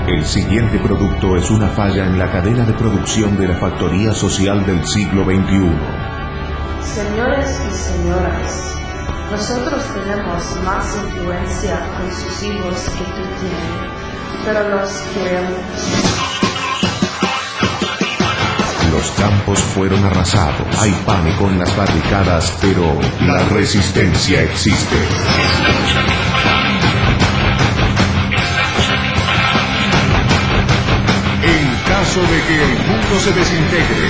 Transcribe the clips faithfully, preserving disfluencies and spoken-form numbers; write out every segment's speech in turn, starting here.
El siguiente producto es una falla en la cadena de producción de la factoría social del siglo veintiuno. Señores y señoras, nosotros tenemos más influencia con sus hijos que tú tienes, pero los queremos. Los campos fueron arrasados, hay pánico en las barricadas, pero la resistencia existe. En caso de que el mundo se desintegre,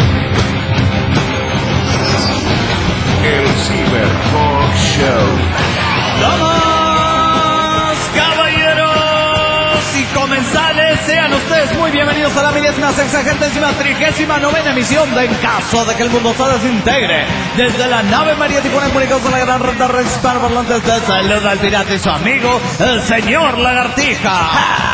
el Cyber Talk Show. ¡Damas, caballeros y comensales! Sean ustedes muy bienvenidos a la milésima, sexagésima, trigésima novena emisión de En Caso de que el Mundo se Desintegre. Desde la nave María Tijuana, comunicados con la gran red de redes hispanoparlantes, de saluda al pirata y su amigo, el señor Lagartija.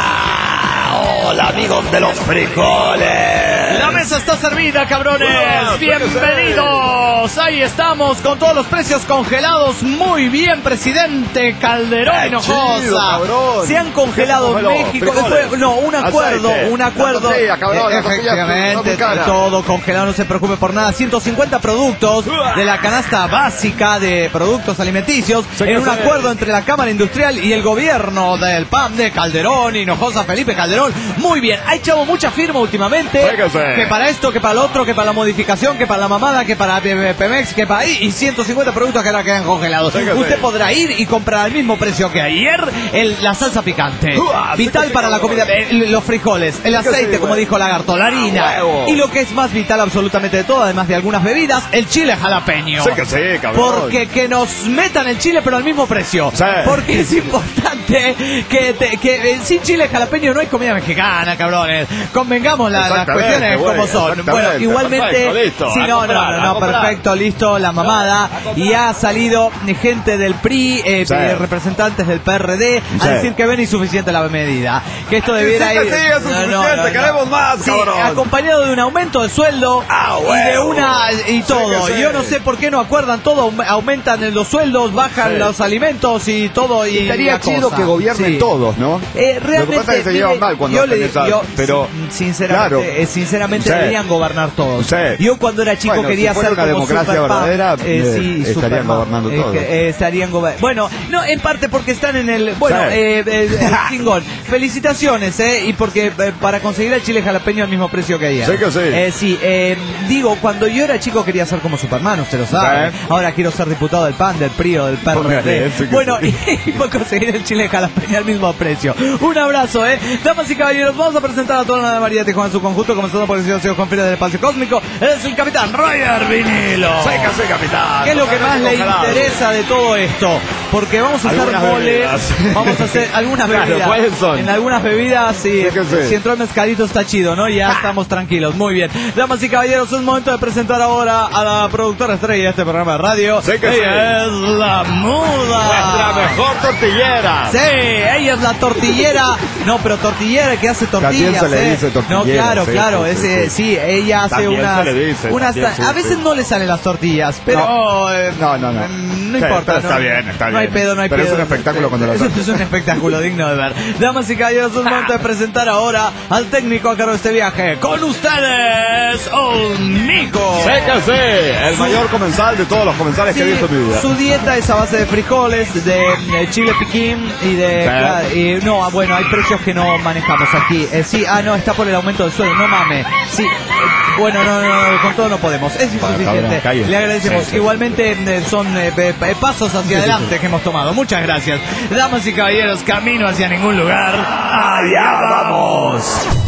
Hola, amigos de los frijoles. La mesa está servida, cabrones. Hola, bienvenidos. Ahí estamos con todos los precios congelados. Muy bien, presidente Calderón Hinojosa. Se han congelado en México. Después, no, un acuerdo, aceite, un acuerdo. Tortilla, cabrón, eh, efectivamente, todo congelado, no se preocupe por nada. ciento cincuenta productos de la canasta básica de productos alimenticios en un acuerdo entre la Cámara Industrial y el gobierno del P A M de Calderón Hinojosa, Felipe Calderón. Muy bien, ha echado mucha firma últimamente. Fíjese. Que para esto, que para lo otro, que para la modificación, que para la mamada, que para Pemex, que para ahí, y ciento cincuenta productos que ahora quedan congelados. Fíjese. Usted podrá ir y comprar al mismo precio que ayer el, la salsa picante. Uh, vital para la comida, eh, los frijoles, el aceite, como dijo Lagarto, la harina. Ah, y lo que es más vital absolutamente de todo, además de algunas bebidas, el chile jalapeño. Sí que sí, cabrón. Porque que nos metan el chile, pero al mismo precio. Sí. Porque es importante que, te, que eh, sin chile jalapeño no hay comida mexicana, cabrones. Convengamos la, las cuestiones güey, como son. Bueno, igualmente, perfecto, listo, sí, no, comprar, no, no, no, perfecto, listo, la mamada. Y ha salido gente del P R I, eh, sí. representantes del P R D, sí. a decir que ven insuficiente la medida. Que esto debiera sí, ir. Sí, es no, no, no, queremos más, sí, cabrón. Acompañado de un aumento de sueldo ah, y de una y todo. Sí, sí. Yo no sé por qué no acuerdan todo, aumentan los sueldos, bajan sí. los alimentos y todo. Y estaría chido cosa. Que gobiernen sí. todos, ¿no? Eh, realmente, lo que pasa es que se llevan mal cuando yo le yo, pero sinceramente, claro. eh, sinceramente sí. deberían gobernar todos. Sí. Yo cuando era chico bueno, quería si ser una como democracia verdadera, eh, sí, estarían gobernando eh, todos. Eh, estarían gober bueno, no, en parte porque están en el bueno, sí. eh, eh, chingón. Felicitaciones, eh, y porque eh, para conseguir el chile jalapeño al mismo precio que ayer. Sí que sí. Eh, sí, eh, digo, cuando yo era chico quería ser como Superman, usted lo sabe. Sí. Ahora quiero ser diputado del P A N, del P R I o del P R D. Sí bueno, sí. y, y por conseguir el chile jalapeño al mismo precio. Un abrazo, eh. Damas y caballeros, vamos a presentar a toda la María Tijuana en su conjunto, comenzando por el señor Confines del Espacio Cósmico. Es el capitán Roger Vinilo. Seca, sí, capitán. ¿Qué es lo que más le interesa de todo esto? Porque vamos a hacer moles, vamos a hacer algunas bebidas. Claro, ¿cuáles son? En algunas bebidas, sí, sí si entró el mezcalito está chido, ¿no? Ya ah. estamos tranquilos, muy bien. Damas y caballeros, es momento de presentar ahora a la productora estrella de este programa de radio. Sí que ella sí. es la muda. Nuestra mejor tortillera. Sí, ella es la tortillera. No, pero tortillera que hace tortillas. Se le dice tortillera, no, claro, sí, claro, sí, ese, sí. sí, ella hace también unas, dice, unas también, sí, a veces sí. no le salen las tortillas, pero no, eh, no, no, no, no sí, importa, está no, bien, está bien. No hay pedo, no hay pero pedo. es un espectáculo cuando lo es, es un espectáculo digno de ver. Damas y caballeros, es momento de presentar ahora al técnico a cargo de este viaje. Con ustedes, Olmico. Sécase, el su, mayor comensal de todos los comensales sí, que he visto en mi vida. Su dieta es a base de frijoles, de, de chile piquín y de... Claro, y, no, bueno, hay precios que no manejamos aquí. Eh, sí, ah, no, está por el aumento del sueldo, no mames. Sí, eh, bueno, no, no, no, con todo no podemos. Es insuficiente. Cabrón, le agradecemos. Sí, sí. Igualmente eh, son eh, eh, pasos hacia adelante que hemos tomado. Muchas gracias. Damas y caballeros, camino hacia ningún lugar. ¡Allá vamos!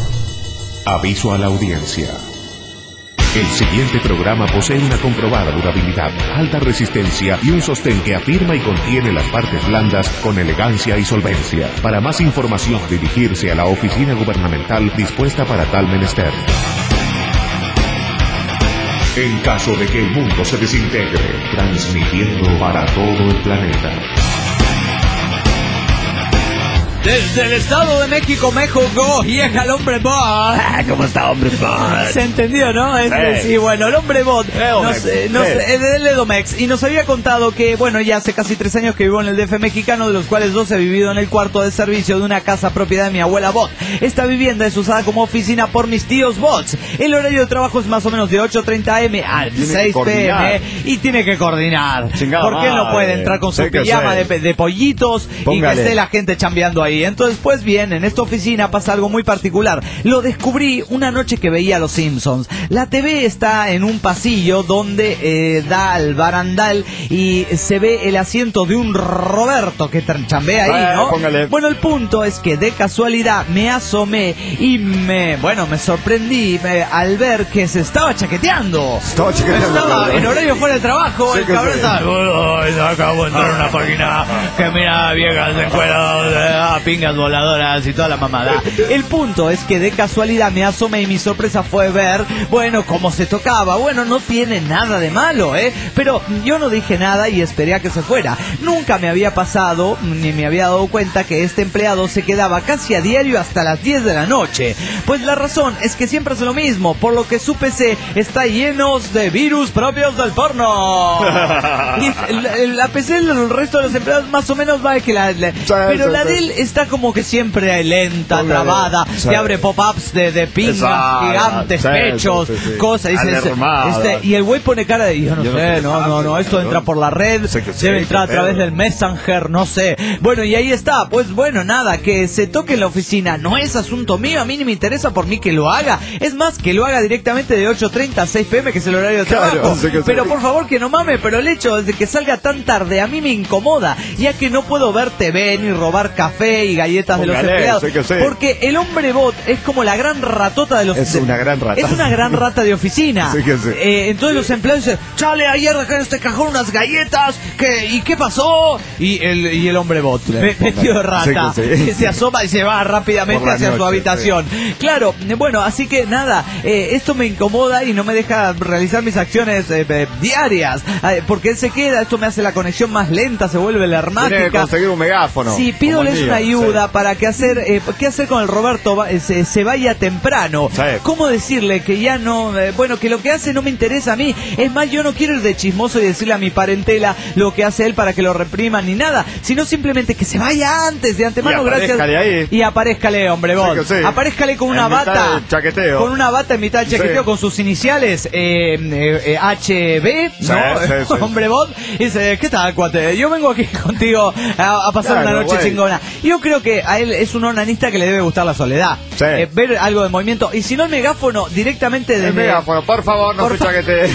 Aviso a la audiencia. El siguiente programa posee una comprobada durabilidad, alta resistencia y un sostén que afirma y contiene las partes blandas con elegancia y solvencia. Para más información, dirigirse a la oficina gubernamental dispuesta para tal menester. En caso de que el mundo se desintegre, transmitiendo para todo el planeta. Desde el Estado de México, México, llega el hombre bot. ¿Cómo está, hombre bot? Se entendió, ¿no? Este, Sí. sí, bueno, el hombre bot nos, Edomex. eh, nos, Sí. eh, del Edomex, y nos había contado que, bueno, ya hace casi tres años que vivo en el D F mexicano, de los cuales dos he vivido en el cuarto de servicio de una casa propiedad de mi abuela bot. Esta vivienda es usada como oficina por mis tíos bots. El horario de trabajo es más o menos de ocho treinta eme a Tiene que seis pe eme coordinar. y tiene que coordinar. Chingada Porque él no madre. puede entrar con su Sí que pijama sí. de, de pollitos y que Póngale. esté la gente chambeando ahí. Entonces, pues bien, en esta oficina pasa algo muy particular. Lo descubrí una noche que veía Los Simpsons. La T V está en un pasillo donde eh, da al barandal y se ve el asiento de un Roberto que tra- chambea ahí, Eh, ¿no? póngale. Bueno, el punto es que de casualidad me asomé y me, bueno, me sorprendí me- al ver que se estaba chaqueteando. Estaba chaqueteando, Estaba cabrón. en horario fuera del trabajo. Sí el que cabrón sí. estaba, "Ay, acabo de entrar en una página que mira viejas de cuero, ah, pingas voladoras y toda la mamada". El punto es que de casualidad me asomé y mi sorpresa fue ver, bueno, cómo se tocaba. Bueno, no tiene nada de malo, ¿eh? Pero yo no dije nada y esperé a que se fuera. Nunca me había pasado, ni me había dado cuenta que este empleado se quedaba casi a diario hasta las diez de la noche. Pues la razón es que siempre hace lo mismo, por lo que su P C está lleno de virus propios del porno. Y la, la P C del resto de los empleados más o menos va que la, la- pero sí, la sí. de él está como que siempre lenta, Póngale. trabada, Sí. te abre pop-ups de, de pingas Exacto. gigantes, Sí, pechos, sí, sí, sí. cosas, dice, Alarmada. este, y el güey pone cara de, yo no Yo no sé, sé qué no, no, no, pasa, esto cabrón. entra por la red, Sé que sí, debe qué entrar a través pedo. del Messenger, no sé. Bueno, y ahí está, pues bueno, nada, que se toque en la oficina no es asunto mío, a mí ni me interesa por mí que lo haga, es más, que lo haga directamente de ocho treinta a seis pe eme, que es el horario de Claro, trabajo, sé que sí. pero por favor que no mame, pero el hecho de que salga tan tarde a mí me incomoda, ya que no puedo ver T V ni robar café y galletas de los Póngale, empleados, sé que sí. porque el hombre bot es como la gran ratota de los... Es una gran rata. Es una gran rata de oficina. Sí que sí. Eh, entonces los empleados dicen, chale, ayer dejé en este cajón unas galletas, ¿qué, ¿y qué pasó? Y el, y el hombre bot, Le me- ponga- metido de rata, sí que sí. que se asoma y se va rápidamente Por la hacia su noche, habitación. Claro, bueno, así que nada, eh, esto me incomoda y no me deja realizar mis acciones eh, eh, diarias, eh, porque él se queda, esto me hace la conexión más lenta, se vuelve la Tiene que hermática. conseguir un megáfono. Sí, como pídoles el mío. una ayuda Sí. para que hacer, eh, qué hacer con el Roberto va- eh, se, se vaya temprano. Sí. ¿Cómo decirle que ya no, eh, bueno, que lo que hace no me interesa a mí? Es más, yo no quiero ir de chismoso y decirle a mi parentela lo que hace él para que lo repriman ni nada, sino simplemente que se vaya antes de antemano, Y gracias. aparézcale ahí. Y aparézcale, hombre, vos. Sí que sí. Aparézcale con En una mitad bata. del chaqueteo. Con una bata en mitad del chaqueteo Sí. con sus iniciales, eh, eh, eh, H B, Sí, ¿no? sí, sí. Hombre, vos. Y dice, ¿qué tal, cuate? Yo vengo aquí contigo a, a pasar Claro, una noche güey. chingona. Yo creo que a él es un onanista que le debe gustar la soledad. Sí. Eh, ver algo de movimiento. Y si no el megáfono, directamente El desde... megáfono, por favor, no Por se fa- chaquetee.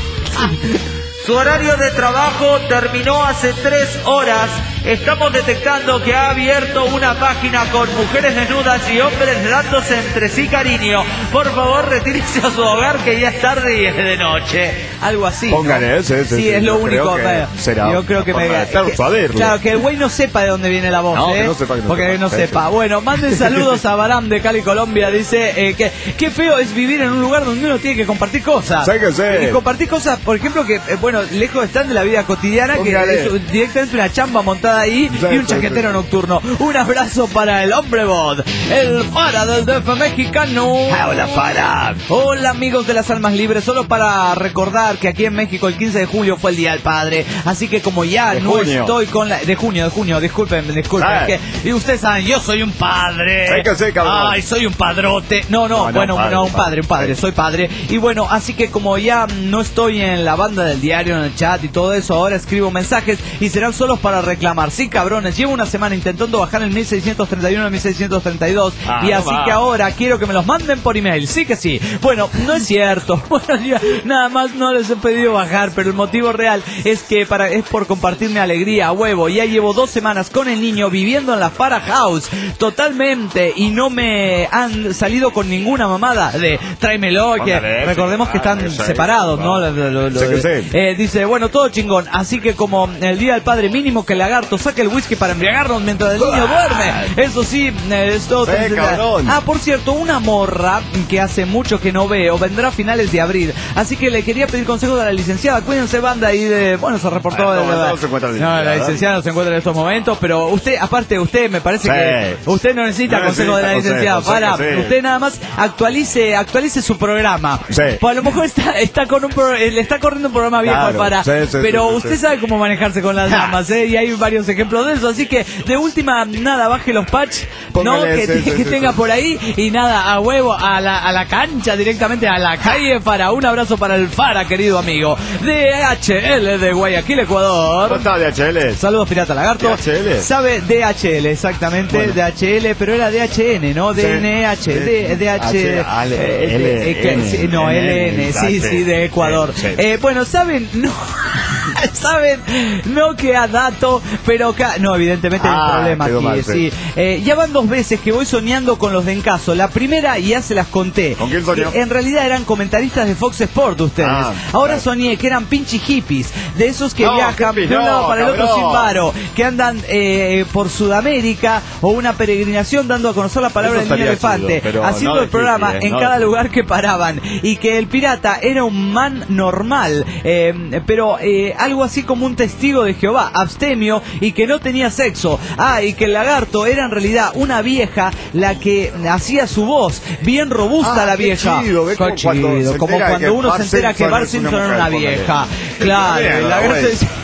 Su horario de trabajo terminó hace tres horas. Estamos detectando que ha abierto una página con mujeres desnudas y hombres dándose entre sí cariño. Por favor, retírese a su hogar que ya es tarde y es de noche. Algo así, ¿no? Póngale, sí, sí, sí, es lo yo único. creo que eh, será yo creo que una me forma de que- persuadirlo. Claro, que el güey no sepa de dónde viene la voz, No, ¿eh? que no sepa, que no Porque sepa. no Sí, sepa. sí. Bueno, manden saludos a Baram de Cali, Colombia. Dice eh, que qué feo es vivir en un lugar donde uno tiene que compartir cosas. Sí que sí. Y compartir cosas, por ejemplo, que, eh, bueno, lejos están de la vida cotidiana, que Póngale. es directamente una chamba montada ahí Sí, y un sí, chaquetero sí. nocturno. Un abrazo para el hombre bot, el para del D F mexicano. Hola, para. Hola amigos de las almas libres, solo para recordar que aquí en México el quince de julio fue el Día del Padre, así que como ya De no junio. estoy con la... De junio, de junio, disculpen, disculpen, Ah. es que, y ustedes saben, yo soy un padre. Sí que sí, cabrón. Ay, soy un padrote. No, no, No, no, bueno, padre, no, un padre, un padre, sí. soy padre. Y bueno, así que como ya no estoy en la banda del diario, en el chat y todo eso, ahora escribo mensajes y serán solos para reclamar. Sí, cabrones, llevo una semana intentando bajar el mil seiscientos treinta y uno al mil seiscientos treinta y dos Ah, y no así va. que ahora quiero que me los manden por email. Sí que sí. Bueno, no es cierto. Bueno, yo nada más no les he pedido bajar, pero el motivo real es que para es por compartirme alegría, a huevo. Ya llevo dos semanas con el niño viviendo en la Farah House totalmente y no me han salido con ninguna mamada de tráemelo, que Póngale, recordemos que ah, están sí, separados, sí, ¿no? va. Lo- lo- lo- Sí que de- sí. eh, dice, bueno, todo chingón, así que como el Día del Padre mínimo que le haga Lagarto saca el whisky para embriagarnos mientras el niño duerme. Eso sí, esto... Sí, cabrón. Ah, por cierto, una morra que hace mucho que no veo vendrá a finales de abril. Así que le quería pedir consejo de la licenciada. Cuídense, banda, y de... Bueno, se reportó... Ah, no, de, de, no se encuentra la no, licenciada. la licenciada no se encuentra en estos momentos, pero usted, aparte, usted me parece sí. que... Usted no necesita no consejo necesita de la consejo, licenciada. consejo, Para, sí. usted nada más actualice, actualice su programa. Sí. Pues a lo mejor está, está con un pro, le está corriendo un programa viejo Claro, para, sí, sí, pero sí, sí, usted sí. sabe cómo manejarse con las damas, ¿eh? Y hay varios ejemplos de eso, así que de última, nada, baje los patch, Póngale, ¿no? Que, sí, sí, que sí, tenga sí. por ahí, y nada, a huevo, a la, a la cancha, directamente a la calle Fara. Un abrazo para el Fara, querido amigo. D H L de Guayaquil, Ecuador. ¿Cómo está D H L? Saludos, Pirata Lagarto. D H L. Sabe D H L, exactamente, Bueno. D H L, pero era D H N, ¿no? Sí. D N H, D- D H L, no, L N, sí, sí, de Ecuador. Sí. Eh, bueno, ¿saben? No, ¿saben? No que a dato, pero que... No, evidentemente hay un Ah, problema quedó aquí, mal, sí. sí. Eh, ya van dos veces que voy soñando con los de Encaso. La primera ya se las conté. ¿Con quién soñó? Que en realidad eran comentaristas de Fox Sport ustedes. Ah, Ahora claro. soñé que eran pinche hippies, de esos que No, viajan hippies, de un no, lado para el otro cabrón. sin varo, que andan eh, por Sudamérica o una peregrinación dando a conocer la palabra Eso del niño estaría elefante, chido, pero haciendo no de el programa hippie, eh, en no cada de- lugar que paraban, y que el pirata era un man normal, eh, pero eh, algo así como un testigo de Jehová, abstemio, y que no tenía sexo. Ah, y que el lagarto era en realidad una vieja la que hacía su voz, bien robusta Ah, la qué vieja. chido, ¿ves? Qué Como cuando chido, se como entera cuando que uno Bart se entera que Simpson Bart es una Simpson era una mujer, vieja. póngale. Claro, Bien, el lagarto güey. es...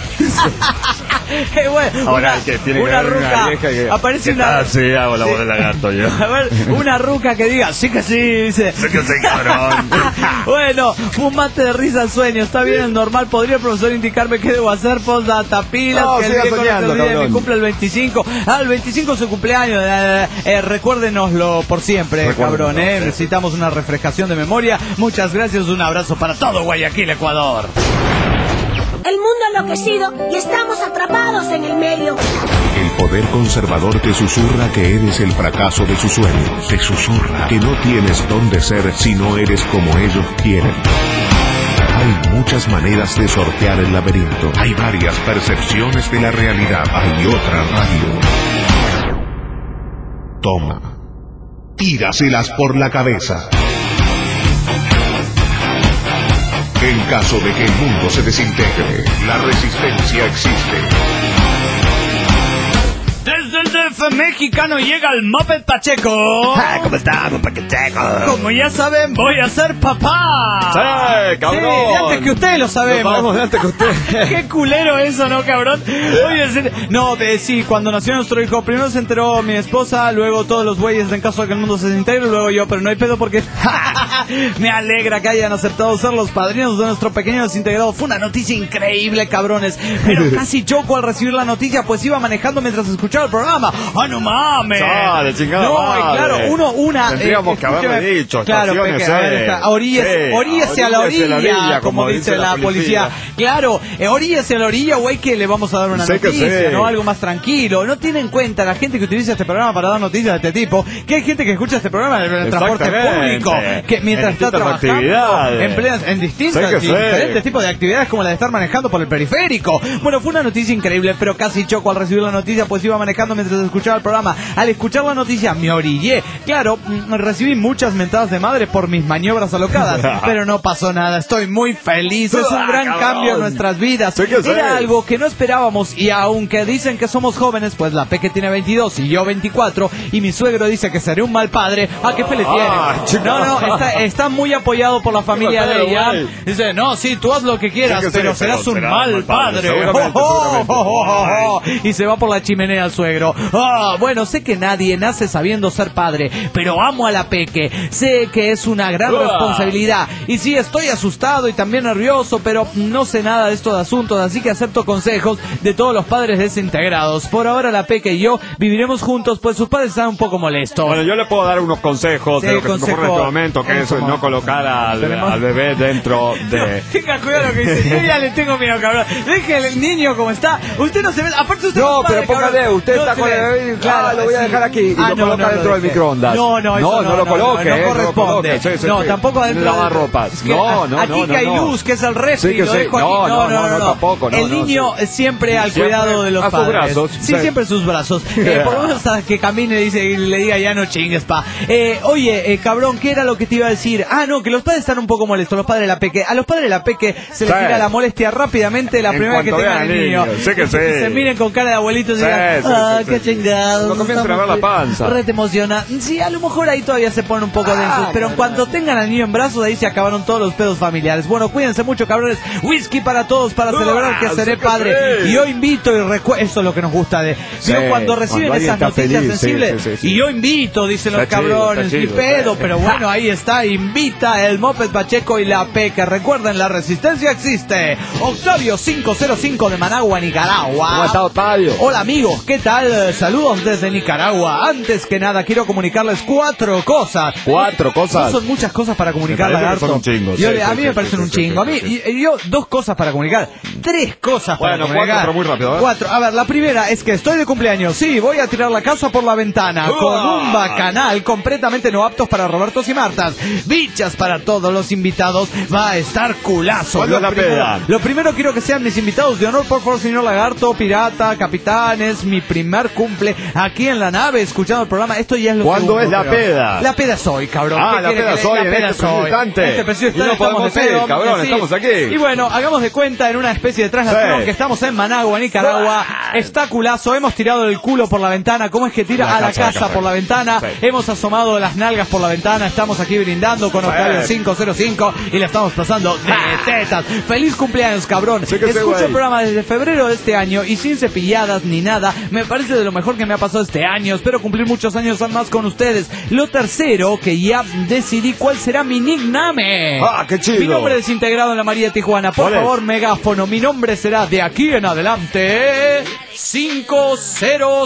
Eh, bueno, Ahora una, el que tiene que una haber ruca, una vieja que... aparece ¿Qué una... tal? Sí, hago la Sí. voz del lagarto yo. A ver, una ruca que diga, sí que sí, dice. Sí que sí, cabrón. Bueno, fumate de risa al sueño, está bien, es normal. ¿Podría el profesor indicarme qué debo hacer? Postdata, pilas, No, que el siga viejo no se soñando, olvide de mi cabrón. cumple el veinticinco. Ah, el veinticinco es su cumpleaños. Eh, eh, recuérdenoslo por siempre, Recuérdenoslo, cabrón. Eh. sí. Necesitamos una refrescación de memoria. Muchas gracias, un abrazo para todo Guayaquil, Ecuador. El mundo ha enloquecido y estamos atrapados en el medio. El poder conservador te susurra que eres el fracaso de sus sueños. Te susurra que no tienes dónde ser si no eres como ellos quieren. Hay muchas maneras de sortear el laberinto. Hay varias percepciones de la realidad. Hay otra radio. Toma. Tíraselas por la cabeza. En caso de que el mundo se desintegre, la resistencia existe. Desde el D F mexicano llega el Muppet Pacheco. Ah, ¿cómo estamos, Paqueteco? Como ya saben, voy a ser papá. Sí, cabrón. Sí, de antes que ustedes lo sabemos. Lo sabemos de antes que usted. Qué culero eso, ¿no, cabrón? Oye, se- no, eh, sí, cuando nació nuestro hijo, primero se enteró mi esposa, luego todos los güeyes en caso de que el mundo se desintegre, luego yo, pero no hay pedo porque me alegra que hayan aceptado ser los padrinos de nuestro pequeño desintegrado. Fue una noticia increíble, cabrones. Pero casi choco al recibir la noticia, pues iba manejando mientras escuchaba el programa. ¡Ah, no mames! Chale, chingada No, y madre. claro, uno, una... Tendríamos que haberle escúcheme, dicho, claro, estaciones, peque, a ver, eh. está, oríllese, Sí, oríllese a la oríllese a la orilla, orilla, como dice la policía. Claro, eh, oríllese a la orilla, güey, que le vamos a dar una Sé que noticia, sí. ¿no? Algo más tranquilo. No tiene en cuenta la gente que utiliza este programa para dar noticias de este tipo, que hay gente que escucha este programa en el transporte Exactamente. público, que mientras En está distintas trabajando, actividades. en, plenas- en distintas, Sé que sí. diferentes tipos de actividades como la de estar manejando por el periférico. Bueno, fue una noticia increíble, pero casi choco al recibir la noticia, pues iba manejando mientras escuchaba el programa. Al escuchar la noticia me orillé. Claro, mm, recibí muchas mentadas de madre por mis maniobras alocadas, pero no pasó nada. Estoy muy feliz. Es un gran Cabrón. cambio en nuestras vidas. Sí que sí. Era algo que no esperábamos, y aunque dicen que somos jóvenes, pues la Peque tiene veintidós y yo veinticuatro, y mi suegro dice que seré un mal padre. ¿A qué fe le tiene? Ah, chico. No, no, está, está muy apoyado por la familia de bacano, ella. güey. Dice, no, sí, tú haz lo que quieras, Sí que sí, pero pero serás un será mal mal padre, padre. seguramente, Oh, oh, seguramente. oh, oh, oh. Y se va por la chimenea el suegro. Ah, bueno, sé que nadie nace sabiendo ser padre, pero amo a la Peque. Sé que es una gran Uah. responsabilidad. Y sí, estoy asustado y también nervioso, pero no sé nada de estos asuntos, así que acepto consejos de todos los padres desintegrados. Por ahora la Peque y yo viviremos juntos, pues sus padres están un poco molestos. Bueno, yo le puedo dar unos consejos Sí, de lo que se me ocurre en consejo. este momento, que es como... no colocar al, Tenemos... al bebé dentro de... No, tenga cuidado lo que dice. Yo ya le tengo miedo, cabrón. Deje el niño como está. Usted no se ve... Aparte usted No, es padre, pero póngale, cabrón. usted no está con el bebé y claro, ah, lo voy a dejar aquí y ah, lo no, coloca no, dentro lo del dejé. microondas. No, no, eso no, no, no lo coloque, no, no, eh, no corresponde. No, lo coloque. Sí, sí, no sí. tampoco dentro Lavar de... ropas. Que No, no, aquí no, que hay no. luz, que es el refri, Sí, que lo sí. dejo aquí. No, No, no, no, no. tampoco. No, el no, niño sí. siempre al Siempre cuidado de los a sus padres. brazos, Sí, sí. siempre sus brazos. Eh, por lo menos hasta que camine y, dice, y le diga ya no chingues, pa. Eh, oye, eh, cabrón, ¿qué era lo que te iba a decir? Ah, no, que los padres están un poco molestos, los padres de la peque. A los padres de la peque se les Sí. tira la molestia rápidamente la En primera que cuanto tengan vean el al niño. niño. Sí que sí. Se miren con cara de abuelitos y Sí, digan, sí, ah, sí, qué sí. chingados. Cuando comiencen a ver la panza. Re te emociona. Sí, a lo mejor ahí todavía se ponen un poco Ah, densos, pero en bueno. cuanto tengan al niño en brazos, ahí se acabaron todos los pedos familiares. Bueno, cuídense mucho, cabrones. Whisky para todos para celebrar que Ah, seré sí que padre. sí. Y yo invito y recuerdo, eso es lo que nos gusta de... Sí, Yo cuando reciben cuando esas alguien está noticias feliz, sí, sensibles, sí, sí, sí. y yo invito, dicen los Está chido, cabrones, está ni chido, pedo, sí. pero bueno, ahí está, invita el Moped Pacheco y la Peque. Recuerden, la resistencia existe. Octavio cinco cero cinco de Managua, Nicaragua. ¿Cómo está, Octavio? Hola amigos, ¿qué tal? Saludos desde Nicaragua. Antes que nada quiero comunicarles cuatro cosas. Cuatro cosas. No son muchas cosas para comunicar, Me parece que lagarto. son un chingo, Yo sí, le- a sí, mí sí, me parecen sí, un sí, chingo. sí, A mí, sí. y- y yo dos cosas para comunicar. Tres cosas para Bueno, comunicar. cuatro, pero muy rápido, ¿eh? Cuatro. A ver, la primera es que estoy de cumpleaños. Sí, voy a tirar la casa por la ventana ¡Uah! con un bacanal completamente no aptos para Robertos y Martas. Bichas para todos los invitados. Va a estar culazo. ¿Cuándo Lo es la primero- peda? Lo primero quiero que sean mis invitados de honor, por favor, señor Lagarto, Pirata, Capitanes, mi primer cumple aquí en la nave, escuchando el programa. Esto ya es lo ¿Cuándo segundo, es la creo. peda? La peda es hoy, cabrón. Ah, ¿Qué la quiere peda que es hoy, la en peda este es hoy. preciso instante. Este preciso Y no instante podemos estamos de ir, pedo, cabrón, sí. estamos aquí. Y bueno, hagamos de cuenta en una especie de traslación Sí. que estamos en Managua, Nicaragua. Está culazo, hemos tirado el culo por la ventana. ¿Cómo es que tira? La a la casa, la casa, casa. por la ventana. Sí. Hemos asomado las nalgas por la ventana. Estamos aquí brindando con Octavio Sí. cinco cero cinco y le estamos pasando de tetas. Feliz cumpleaños, cabrón. Sí que sí, Escucho güey. el programa desde febrero de este año y sin cepilladas ni nada. Me parece de lo mejor que me ha pasado este año. Espero cumplir muchos años más con ustedes. Lo tercero, que ya decidí cuál será mi nickname. Ah, qué chido. Mi nombre desintegrado en la María de Tijuana. Por ¿Cuál es? favor, megáfono. Mi nombre será de aquí en adelante cinco cero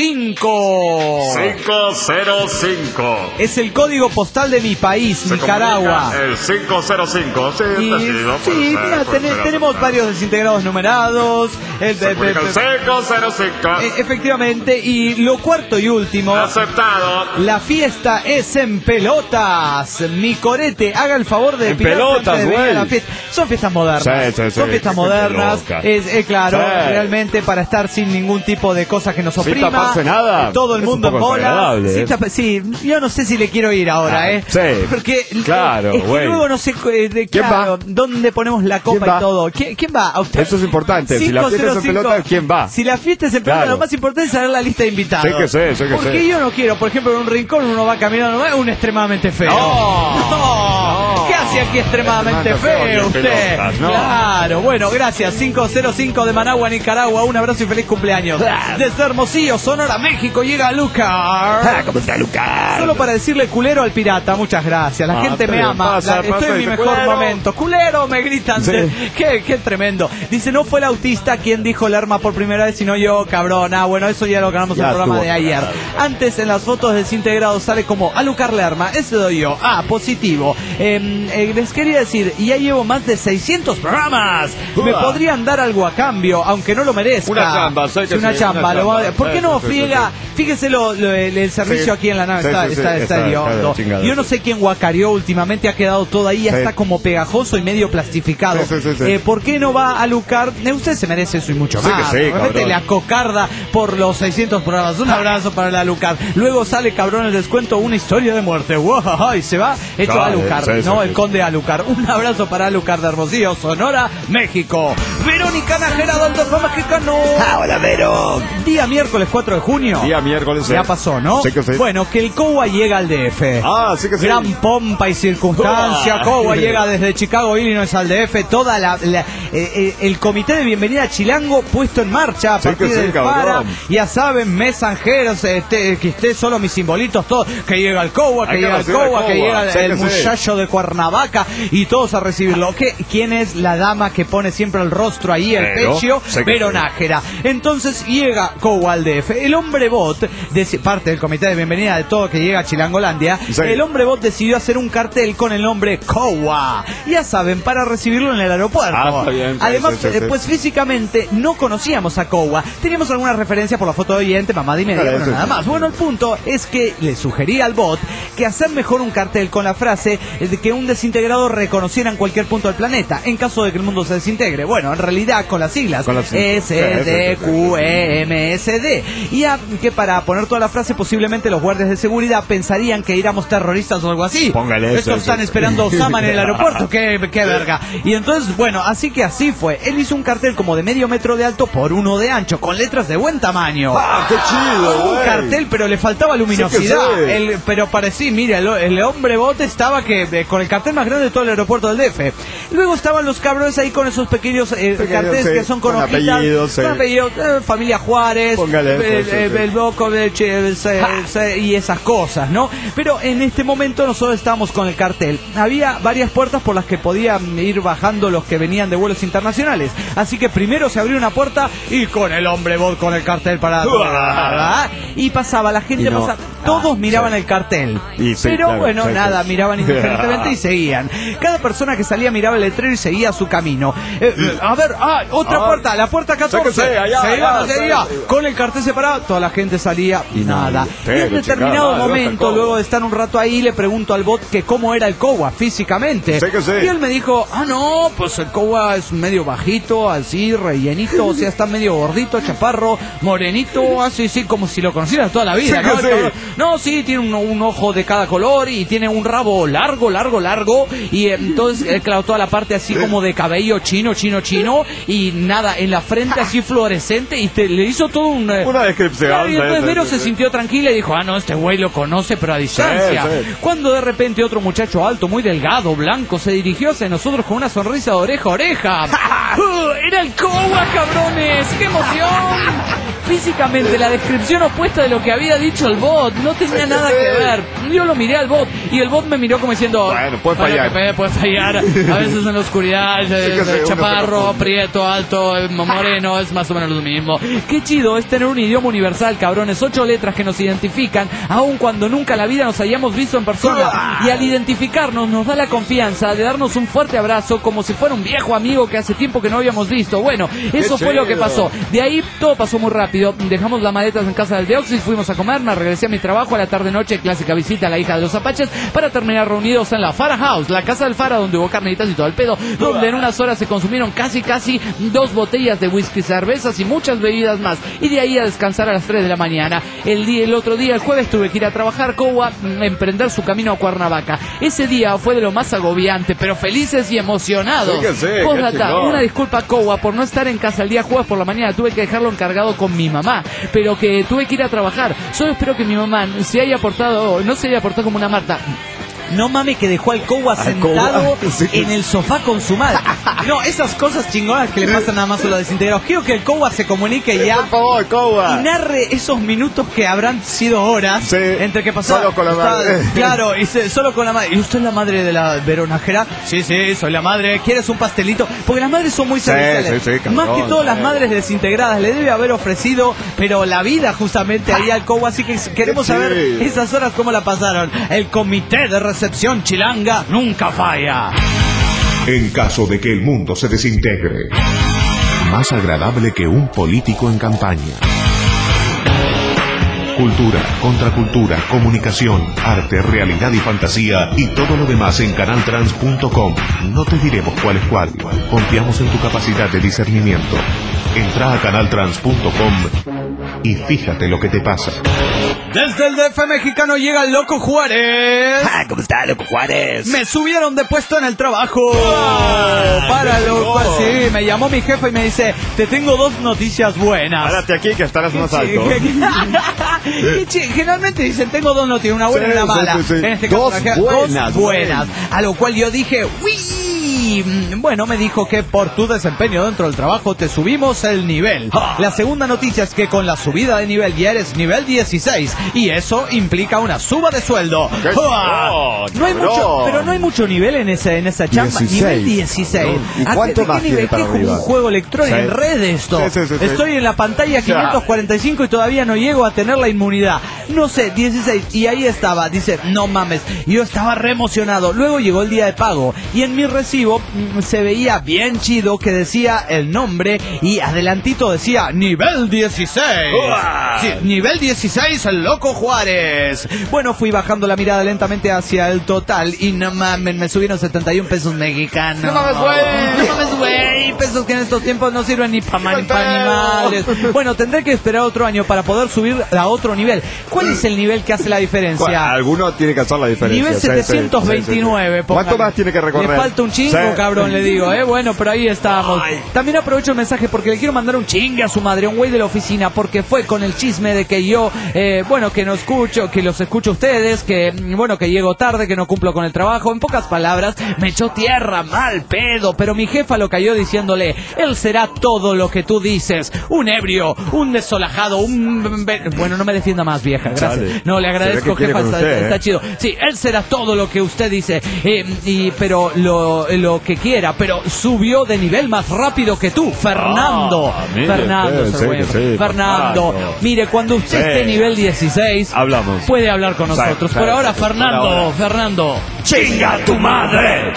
cinco. cinco cero cinco. Es el código postal de mi país, Se Nicaragua. comunica El cinco cero cinco. Sí, Y, entendido, sí, puede ser, mira, puede ten- ser tenemos aceptado. varios desintegrados numerados. El, Se de- comunica el de- cinco cero cinco. eh, efectivamente, y lo cuarto y último. Aceptado. La fiesta es en pelotas. Mi corete, haga el favor de En pirarse pelotas, antes de venir a la güey. fiesta. Son fiestas modernas. Sí, sí, sí. Son fiestas Qué modernas. loca. Es, eh, claro, Sí. realmente para estar sin ningún tipo de cosa que nos Sin oprima. taparse nada. Eh, Todo el Es un mundo en poco bola. desagradable, Sí, ¿eh? tapa- sí, yo no sé si le quiero ir ahora, Ah, ¿eh? sí. Porque Claro, es que güey. luego no sé eh, de, ¿Quién claro, va? dónde ponemos la ¿Quién copa va? y todo. ¿Quién, quién va? ¿A usted? Eso es importante. Si la fiesta es en pelota, ¿quién va? Si la fiesta es en pelota, Claro. lo más importante es saber la lista de invitados. Sí que sé, sí que Porque sé. yo no quiero, por ejemplo, en un rincón uno va caminando, ¿no? Un extremadamente feo. No. No. ¿Qué hace aquí extremadamente Extremadamente feo feo, usted? ni en pelotas, no. Claro, bueno, gracias. cinco cero cinco de Managua, Nicaragua. Un abrazo y feliz cumpleaños. Desde Hermosillo, Sonora, México, llega Lucar. ¿Cómo está, Lucas? Solo para decirle culero al pirata, muchas gracias. La Ah, gente está me bien, ama. pasa, La- estoy pasa, en mi dice, mejor "Culero". momento. Culero, me gritan. Sí. Qué, qué tremendo. Dice, no fue el autista quien dijo el arma por primera vez, sino yo, cabrón. Ah, bueno, eso ya lo ganamos en Ya el programa estuvo. de ayer. Antes, en las fotos desintegrados sale como Alucar Lerma. Ese doy yo. Ah, positivo. Eh, eh, les quería decir, ya llevo más de seiscientos programas. Me Uah. podrían dar algo a cambio, aunque no lo merezca. Una chamba, sé que Sí, una sí, chamba. una lo vamos a- chamba. ¿Por qué Sí, no sí, sí, friega? sí. Fíjese lo, lo- el, el servicio Sí. aquí en la nave. Sí, está, sí, sí, está, está está- está de hediondo. chingada, Yo no sí. sé quién guacareó últimamente, ha quedado todo ahí, ya Sí. está como pegajoso y medio plastificado. Sí, sí, sí, sí. Eh, ¿Por qué no va a Lucar? Eh, Usted se merece eso y mucho Sí que más. sí, cabrón. Métele a cocarda por los seiscientos programas. Un abrazo para la Lucar. Luego sale, cabrón, el descuento, una historia de muerte. ¡Wow! Y se va hecho Claro, a Lucar, sí, sí, ¿no? sí. El conde a Lucar. Un abrazo para Lucar de Hermosillo, Sonora, México. Verónica Nájera, Adolfo Fama Mexicano. Ah, hola, Vero. Día miércoles cuatro de junio. Día miércoles. Ya eh. pasó, ¿no? Sí que sí. Bueno, que el C O A llega al D F. Ah, sí que sí. Gran pompa y circunstancia. Uah. C O A llega desde Chicago, Illinois al D F. Toda la, la- eh, eh, el comité de bienvenida a Chilango puesto en marcha a Sí partir que sí, del cabrón. Fara. Ya saben, mensajeros, este, que esté solo mis simbolitos, todo. Que llega el C O A, que Hay que llega el C recibir O A, al que C O A. llega el, Sí el que sí. muchacho de Cuernavaca y todos a recibirlo. ¿Qué, ¿Quién es la dama que pone siempre el rostro rostro ahí, el Pero, pecho, sé que Vero sí. Nájera. Entonces llega Cowa al D F. El hombre bot, de, parte del comité de bienvenida de todo que llega a Chilangolandia, Sí. el hombre bot decidió hacer un cartel con el nombre Cowa. Ya saben, para recibirlo en el aeropuerto. Ah, está bien, sí, Además, sí, sí, eh, sí. pues físicamente no conocíamos a Cowa. Teníamos alguna referencia por la foto de oyente, mamá y media, Sí, pero sí, nada sí. más. Bueno, el punto es que le sugerí al bot que hacer mejor un cartel con la frase de que un desintegrado reconociera en cualquier punto del planeta, en caso de que el mundo se desintegre. Bueno, en realidad con las siglas Con las siglas. S, D, Q, E, M, S, D. Y a que para poner toda la frase posiblemente los guardias de seguridad pensarían que éramos terroristas o algo así. Póngale eso, Estos eso, están eso. esperando a Osama en el aeropuerto, qué, qué verga. Y entonces, bueno, así que así fue. Él hizo un cartel como de medio metro de alto por uno de ancho, con letras de buen tamaño. ¡Ah, qué chido, Un güey! cartel, pero le faltaba luminosidad. Sí que sí. El- pero parecía, mira, el, el hombre bote estaba que eh, con el cartel más grande de todo el aeropuerto del D F. Luego estaban los cabrones ahí con esos pequeños eh, Pequeños, carteles sí, que son con, con hojitas, apellidos, sí. con apellidos, eh, familia Juárez, Póngale eso, el, sí, el- sí. el Boco de Che- se- se- y esas cosas, ¿no? Pero en este momento nosotros estábamos con el cartel. Había varias puertas por las que podían ir bajando los que venían de vuelos internacionales. Así que primero se abrió una puerta y con el hombre bot con el cartel para ¿verdad? Y pasaba, la gente Y no- pasaba, todos ah, miraban sí. el cartel. Y sí, pero claro, bueno, sí, nada, sí. miraban indiferentemente y seguían. Cada persona que salía miraba el letrero y seguía su camino. Eh, eh, a ver, ah, otra Ah, puerta, la puerta catorce. sé que sé, allá, se iba, allá, se iba. sí, sí. Con el cartel separado, toda la gente salía y Y nada. nada, Y en pero, determinado chica, madre, momento, otra luego cosa. de estar un rato ahí, le pregunto al bot que cómo era el Cowa físicamente. Sé que sí. Y él me dijo, ah, no, pues el Cowa es medio bajito, así, rellenito, o sea, está medio gordito, chaparro, morenito, así, sí, como si lo conocieras toda la vida, Sé que ¿no? sí. El cabrón. No, sí, tiene un, un ojo de cada color y tiene un rabo largo, largo, largo. Y eh, entonces, eh, claro, toda la parte así como de cabello chino, chino, chino. Y nada, en la frente así fluorescente. Y te, le hizo todo un... eh, Una descripción. Claro, y sí, entonces sí, Vero sí, se sí. sintió tranquila y dijo, ah, no, este güey lo conoce, pero a distancia. Sí, sí. Cuando de repente otro muchacho alto, muy delgado, blanco, se dirigió hacia nosotros con una sonrisa de oreja a oreja. ¡Uh! ¡Era el Cowa, cabrones! ¡Qué emoción! Físicamente, la descripción opuesta de lo que había dicho el bot. No tenía nada que ver. Yo lo miré al bot y el bot me miró como diciendo... Bueno, puede fallar. que puede fallar. A veces en la oscuridad, Sí que es, sí, uno se chaparro, confunde. prieto, alto, eh, moreno, es más o menos lo mismo. Qué chido es tener un idioma universal, cabrones. Ocho letras que nos identifican, aun cuando nunca en la vida nos hayamos visto en persona. Y al identificarnos nos da la confianza de darnos un fuerte abrazo como si fuera un viejo amigo que hace tiempo que no habíamos visto. Bueno, eso fue lo que chido. pasó. De ahí todo pasó muy rápido. Dejamos las maletas en casa del Deoxys, fuimos a comer, me regresé a mi trabajo a la tarde-noche, clásica visita a la hija de los Apaches, para terminar reunidos en la Fara House, la casa del Fara, donde hubo carnitas y todo el pedo, donde en unas horas se consumieron casi casi dos botellas de whisky, cervezas y muchas bebidas más. Y de ahí a descansar a las tres de la mañana. El día, el otro día, el jueves, tuve que ir a trabajar, Cowa, mm, emprender su camino a Cuernavaca. Ese día fue de lo más agobiante, pero felices y emocionados. Sí que sí, qué Postdata, chingón. una disculpa, Cowa, por no estar en casa el día jueves por la mañana. Tuve que dejarlo encargado con mi mamá, pero que tuve que ir a trabajar. Solo espero que mi mamá se haya portado, no se haya portado como una Marta. No mames que dejó al Cowa Al sentado Cowa, sí. en el sofá con su madre. No, esas cosas chingonas que le pasan nada más a los desintegrados. Quiero que el Cowa se comunique ya Por favor, Cowa. y narre esos minutos que habrán sido horas Sí, entre que pasaba. solo con la estaba- madre. Claro, y se- solo con la madre. ¿Y usted es la madre de la Vero Nájera? Sí, sí, soy la madre. ¿Quieres un pastelito? Porque las madres son muy Sí, serviciales. sí, sí, cabrón, Más que todo las sí. madres desintegradas le debe haber ofrecido, pero la vida justamente ahí al Cowa. Así que queremos Qué saber chido. esas horas cómo la pasaron. El comité de recepción chilanga nunca falla. En caso de que el mundo se desintegre, más agradable que un político en campaña. Cultura, contracultura, comunicación, arte, realidad y fantasía y todo lo demás en canal trans punto com. No te diremos cuál es cuál. Confiamos en tu capacidad de discernimiento. Entra a canal trans punto com y fíjate lo que te pasa. Desde el D F mexicano llega el Loco Juárez. Ah, ¿cómo está, Loco Juárez? Me subieron de puesto en el trabajo. Ah, Para qué loco, chingón. sí, me llamó mi jefe y me dice, te tengo dos noticias buenas. Párate aquí que estarás más alto. Qué chi- Generalmente dicen, tengo dos noticias, una buena Sí, y una sí, mala. sí, sí. En este caso, Dos traje buenas, dos buenas. A lo cual yo dije, ¡uy! y mm, bueno, me dijo que por tu desempeño dentro del trabajo te subimos el nivel. La segunda noticia es que con la subida de nivel ya eres nivel dieciséis y eso implica una suba de sueldo. ¡Ah! No hay mucho, pero no hay mucho nivel en ese en esa chamba. dieciséis. Nivel dieciséis. ¿Y cuánto más ¿Qué nivel? tiene para ¿Qué es como arriba? un juego electrónico Sí. en red esto? Sí, sí, sí, sí. Estoy en la pantalla quinientos cuarenta y cinco y todavía no llego a tener la inmunidad. No sé, dieciséis. Y ahí estaba, dice, no mames. Yo estaba re emocionado. Luego llegó el día de pago y en mi recibo mm, se veía bien chido que decía el nombre y adelantito decía nivel dieciséis. Sí, nivel dieciséis, el loco Juárez. Bueno, fui bajando la mirada lentamente hacia el total y no mames, me subieron setenta y un pesos mexicanos. No mames, güey. No mames, güey. Pesos que en estos tiempos no sirven ni para ni pa ni madres. Bueno, tendré que esperar otro año para poder subir a otro nivel. ¿Cuál es el nivel que hace la diferencia? Bueno, alguno tiene que hacer la diferencia. Nivel Sí, sí, setecientos veintinueve. sí, sí. ¿Cuánto más tiene que recorrer? Le falta un chingo, Sí. cabrón, le digo, ¿eh? Bueno, pero ahí estamos. También aprovecho el mensaje porque le quiero mandar un chingue a su madre, un güey de la oficina, porque fue con el chisme de que yo, eh, bueno, que no escucho, que los escucho a ustedes, que, bueno, que llego tarde, que no cumplo con el trabajo. En pocas palabras, me echó tierra, mal pedo, pero mi jefa lo cayó diciéndole, él será todo lo que tú dices, un ebrio, un desolajado, un... Bueno, no me defienda más, vieja, gracias. Chale. No, le agradezco, Se ve que jefa, quiere con está, usted, está ¿eh? chido. Sí, él será todo lo que usted dice, eh, y, pero lo, lo que quiera, pero subió de nivel más rápido que tú, Fernando. Ah, mire, Fernando, sí, Sir sí, William. sí, Fernando, Fernando. mire, cuando usted Sí. esté nivel dieciséis, Hablamos. puede hablar con Sí, nosotros. sí, Por ahora, sí, Fernando, por ahora. Fernando, ¡chinga tu madre!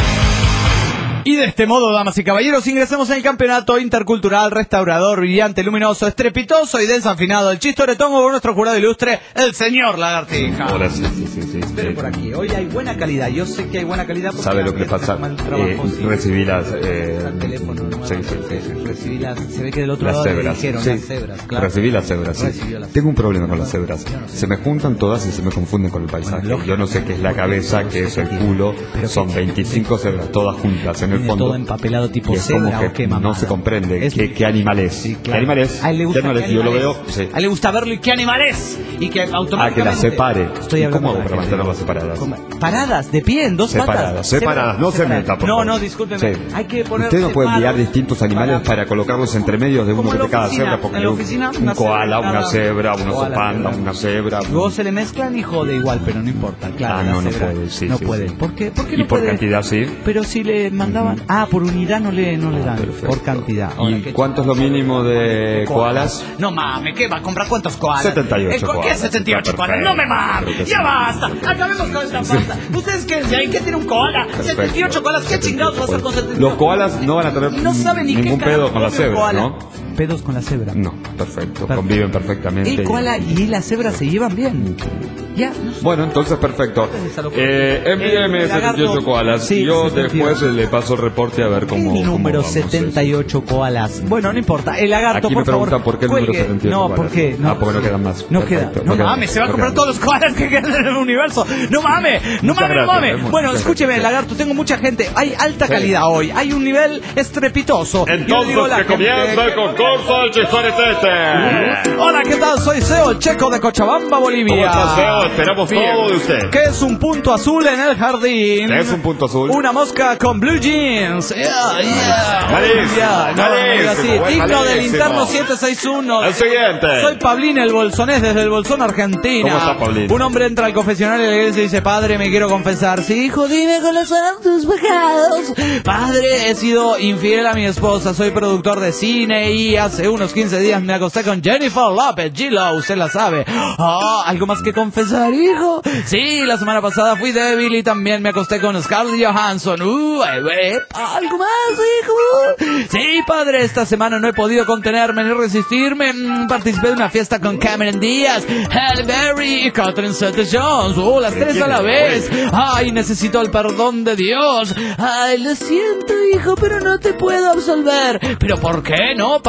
Y de este modo, damas y caballeros, ingresamos en el campeonato intercultural, restaurador, brillante, luminoso, estrepitoso y desafinado, el chistoretongo con nuestro jurado ilustre, el señor Lagartija. Ahora sí, sí, sí, sí. Espere por aquí, hoy hay buena calidad, yo sé que hay buena calidad. porque ¿Sabe lo que antes pasa? me toman trabajo, Eh, sí. recibí las... Eh, Al teléfono, ¿no? sí, sí, sí, sí. Recibí las, se ve que del otro Las lado le cebras. dijeron Sí. las cebras, claro. Recibí las cebras, sí. Recibió las Tengo un cebras. problema con las cebras. Yo no sé. Se me juntan todas y se me confunden con el paisaje. Bueno, Yo no sé qué es la cabeza, qué es el culo. Pero Son que- veinticinco cebras, todas juntas en el Tiene fondo. todo empapelado tipo Y es como cebra que o qué no mamada. se comprende Es- qué, qué animal es. Sí, claro. ¿Qué animal es? A él le gusta ¿Qué animal qué es? Yo lo animal veo, es. sí. A él le gusta verlo y qué animal es. Y que Ah, que automáticamente... las separe. Estoy ¿Y hablando cómo hago de la para gente. mantenerlas separadas? ¿Cómo? Paradas, de pie, en dos Separadas, patas. separadas, no se meta, por No, favor. no, discúlpeme. Sí. Hay que poner Usted no puede enviar separados distintos animales para colocarlos entre medios de uno Como en de la cada oficina, cebra, porque en la un- oficina, un una koala, cebra, una nada. cebra, un oso Koala, panda, cebra. una cebra. un- Luego se le mezclan y jode igual, pero no importa, claro. Ah, la no, no cebra puede, sí, No sí, puede. sí. ¿Por qué? ¿Por qué Y no por puede? cantidad, sí. Pero si le mandaban... Ah, por unidad no le, no le dan. Perfecto. Por cantidad. Ahora, ¿Y ¿qué cuánto es lo mínimo de koalas? No mames, ¿qué va a comprar cuántos koalas? setenta y ocho Eh, ¿Qué koalas. setenta y ocho Perfecto. koalas? No me mames, Creo que ya sí. basta. Acabemos con esta pasta. ¿Ustedes qué dicen? ¿Qué tiene un koala? setenta y ocho koalas, ¿qué chingados va a hacer con setenta y ocho? Los koalas no van a tener No saben ni ningún qué pedo carajo con la come un cebra, koala. ¿no? Pedos con la cebra. No, perfecto, Perfecto. conviven perfectamente. El koala y la cebra se llevan bien. Ya. Bueno, entonces perfecto. Eh, envíeme El setenta y ocho lagarto- koalas. Sí, Yo setenta y ocho. después le paso el reporte a ver cómo. El número cómo vamos, setenta y ocho koalas. Bueno, no importa. El lagarto, Aquí por me preguntan favor. por qué el número cuelgue. setenta y ocho No, koalas. ¿por qué? No. Ah, porque no quedan más. No Perfecto, queda. no No quedan mames, más, se va a no comprar quedan todos los koalas que quedan en el universo. No mames, no Muchas mames, no gracias, mames. eh, Bueno, muchas escúcheme, gracias. lagarto, tengo mucha gente. Hay alta Sí. calidad hoy. Hay un nivel estrepitoso. Yo le Entonces digo a la que gente comienza el que- concurso del Chistoretete. Hola, ¿qué tal? Soy Seo, el checo de Cochabamba, Bolivia. ¿Cómo está, Seo? Esperamos Bien. todo de usted. ¿Qué es un punto azul en el jardín? ¿Qué es un punto azul? Una mosca con blue jeans. Yeah, yeah. Malísimo, Yeah, no, no diga así. malísimo, Digno del malísimo. interno siete seis uno. El siguiente. Soy Pablín el Bolsonés desde el Bolsón, Argentina. ¿Cómo está, Pablín? Un hombre entra al confesionario de la iglesia y dice: Padre, me quiero confesar. Sí, hijo, dime cuáles son tus pecados. Padre, he sido infiel a mi esposa. Soy productor de cine y hace unos quince días me acosté con Jennifer López. G-Lo, usted la sabe. Ah, ¿algo más que confesar, hijo? Sí, la semana pasada fui débil y también me acosté con Scarlett Johansson. Uh, eh, eh, ¿algo más, hijo? Sí, padre, esta semana no he podido contenerme ni resistirme. Mm, Participé de una fiesta con Cameron Díaz, Halle Berry y Catherine Zeta-Jones. Oh, las tres a la vez. Ay, necesito el perdón de Dios. Ay, lo siento, hijo, pero no te puedo absolver. ¿Pero por qué no, padre?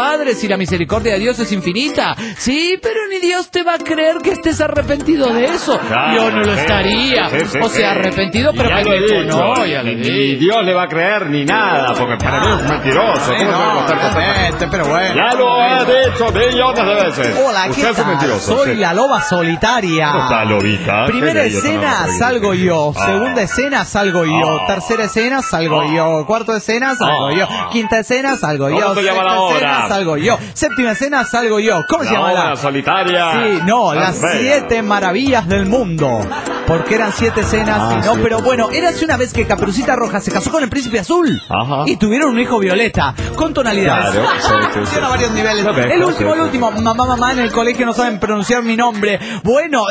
Padre si la misericordia de Dios es infinita? Sí, pero ni Dios te va a creer que estés arrepentido de eso. Claro, Yo no lo sí, estaría. sí, sí, o sea, sí. arrepentido, pero Ya lo he pendejo, dicho. no, ya lo he Ni dicho. Dios le va a creer ni nada, porque para mí es mentiroso. ¿Cómo se va a costar con tanta- pero bueno. Ya lo he dicho millones de veces. Hola, ¿qué Usted es un tal? mentiroso. Soy sí. la loba solitaria. ¿Cómo está, lobita? Primera Qué bello escena, sonaba, salgo yo. Ah. Segunda escena, salgo yo. Ah. Tercera escena, salgo Ah. yo. Cuarta escena, salgo Ah. yo. Quinta escena, salgo ¿Cómo yo. se llama Sexta la obra? escena, salgo yo. Séptima escena, salgo yo. ¿Cómo se La llama obra la? solitaria. Sí, no, Las las Vegas. siete maravillas del mundo. Porque eran siete escenas Ah, y no, sí. pero bueno, érase una vez que Caperucita Roja se casó con el príncipe azul. Ajá. Y tuvieron un hijo violeta, con tonalidades. Claro, sí, sí, sí. Funciona a varios niveles. Lo ves, El sí, último, sí, el sí. último. Mamá, mamá, en el colegio no saben pronunciar mi nombre. Bueno,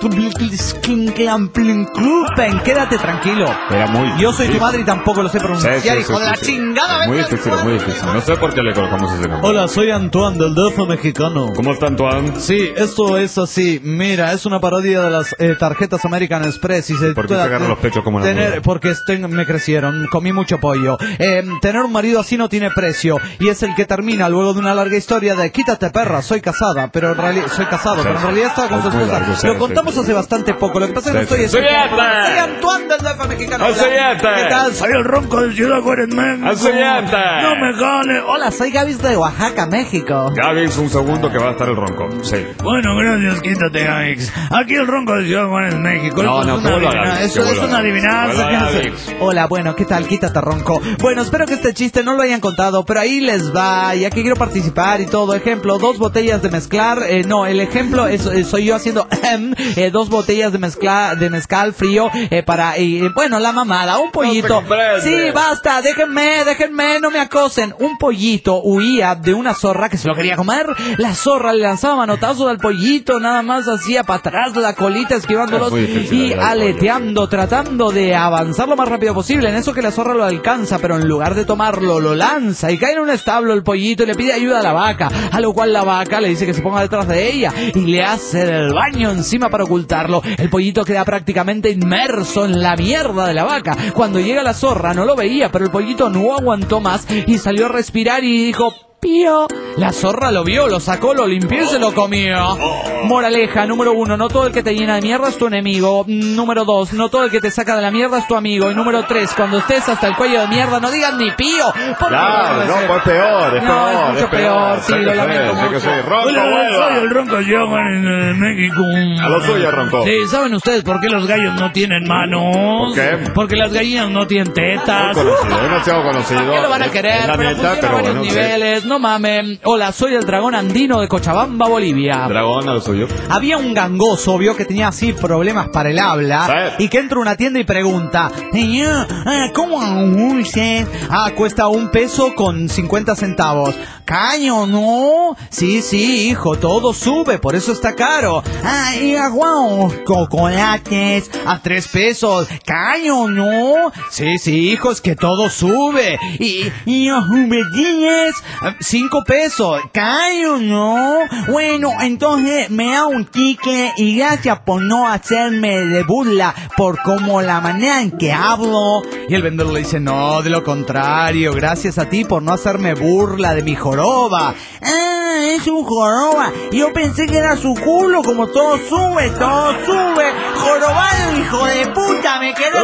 Skatubliklinklamplinklupen, quédate tranquilo. Era muy Yo soy tu difícil. madre y tampoco lo sé Sí, pronunciar, sí, hijo sí, de la sí. chingada. Muy vete difícil, al- muy difícil. No sé por qué le colocamos ese nombre. Hola, soy Antoine del D F mexicano. ¿Cómo está, Antoine? Sí, esto es así. Mira, es una parodia de las eh, tarjetas American Express. Y se ¿Por qué se agarra los pechos como una tener, muela? Porque estoy- me crecieron, comí mucho pollo. Eh, tener un marido así no tiene precio. Y es el que termina luego de una larga historia de quítate perra, soy casada, pero en realidad soy casado, Sí, pero en sí. realidad estaba con Es su muy esposa. largo, sí, Lo sí, contamos sí. hace bastante poco. Lo que pasa es que no Sí, estoy sí. escuchando. ¡Siguiente! Soy Antoine del D F mexicano. ¡Al Hola. siguiente! ¿Qué tal? Soy el ronco de Ciudad Juárez, México. ¡Al siguiente! No me gane. Hola, soy Gavis de Oaxaca, México. Gavis, un segundo que va a estar el ronco. Sí. Bueno, gracias, quítate, Gavis. Aquí el ronco de Ciudad Juárez, México. No, Esto no, es que una vuelva adivina- Gavis, Eso que es vuelva una Gavis. adivinanza. Vuelva ¿Qué hace? Gavis. Hola, bueno, ¿qué tal? Quítate, ronco. Bueno, espero que este chiste no lo hayan contado, pero ahí les va, ya que quiero participar y todo. Ejemplo, dos botellas de mezclar. Eh, no, el ejemplo es, eh, soy yo haciendo eh, dos botellas de mezcla, de mezcal frío eh, para, eh, bueno, la mamada, un pollito. comprende. Sí, basta, déjenme, déjenme, no me acosen. Un pollito huía de una zorra que se lo quería comer. La zorra le lanzaba manotazos al pollito, nada más hacía para atrás la colita esquivándolos Es muy difícil y hablar del aleteando, tratando de avanzar lo más rápido posible. En eso que la zorra lo alcanza, pero en lugar de tomarlo, lo lanza y cae en un establo el pollito y le pide ayuda a la vaca. A lo cual la vaca le dice que se ponga detrás de ella y le hace el baño encima para ocultarlo. El pollito queda prácticamente inmerso en la mierda de la vaca. Cuando llega la zorra no lo veía, pero el pollito no aguantó más y salió a respirar y dijo: pío. La zorra lo vio, lo sacó, lo limpió y se lo comió. Moraleja, número uno, no todo el que te llena de mierda es tu enemigo. Número dos, no todo el que te saca de la mierda es tu amigo. Y número tres, cuando estés hasta el cuello de mierda, no digas ni pío. ¿Por qué Claro, no no, puede pues ser? peor, es No, peor. es mucho es peor, sí, Sé lo que lamento sé, sé que mucho. sé. Ronco, Hola, vuelva. soy el ronco yo en México. A lo suyo, ronco. Sí, ¿saben ustedes por qué los gallos no tienen manos? ¿Por qué? Porque las gallinas no tienen Muy tetas. conocido, demasiado conocido. ¿Qué lo van a Es- querer? es la Pero neta, funciona a pero varios bueno, sí. niveles, no mamen. Hola, soy el dragón andino de Cochabamba, Bolivia. Dragón, a lo suyo. Había un gangoso, vio que tenía así problemas para el habla, Sí. y que entra a una tienda y pregunta: señor, ah, ¿cómo usted? Ah, cuesta un peso con cincuenta centavos. Caño, ¿no? Sí, sí, hijo, todo sube, por eso está caro. Ah, y aguao, chocolates a tres pesos. Caño, ¿no? Sí, sí, hijo, es que todo sube. Y, y los juguetines, ah, cinco pesos. Caño, ¿no? Bueno, entonces me da un ticket y gracias por no hacerme de burla por como la manera en que hablo. Y el vendedor le dice: no, de lo contrario, gracias a ti por no hacerme burla de mi joroba. Ah, es un joroba. Yo pensé que era su culo, como todo sube, todo sube. Jorobado, hijo de puta, me quedé.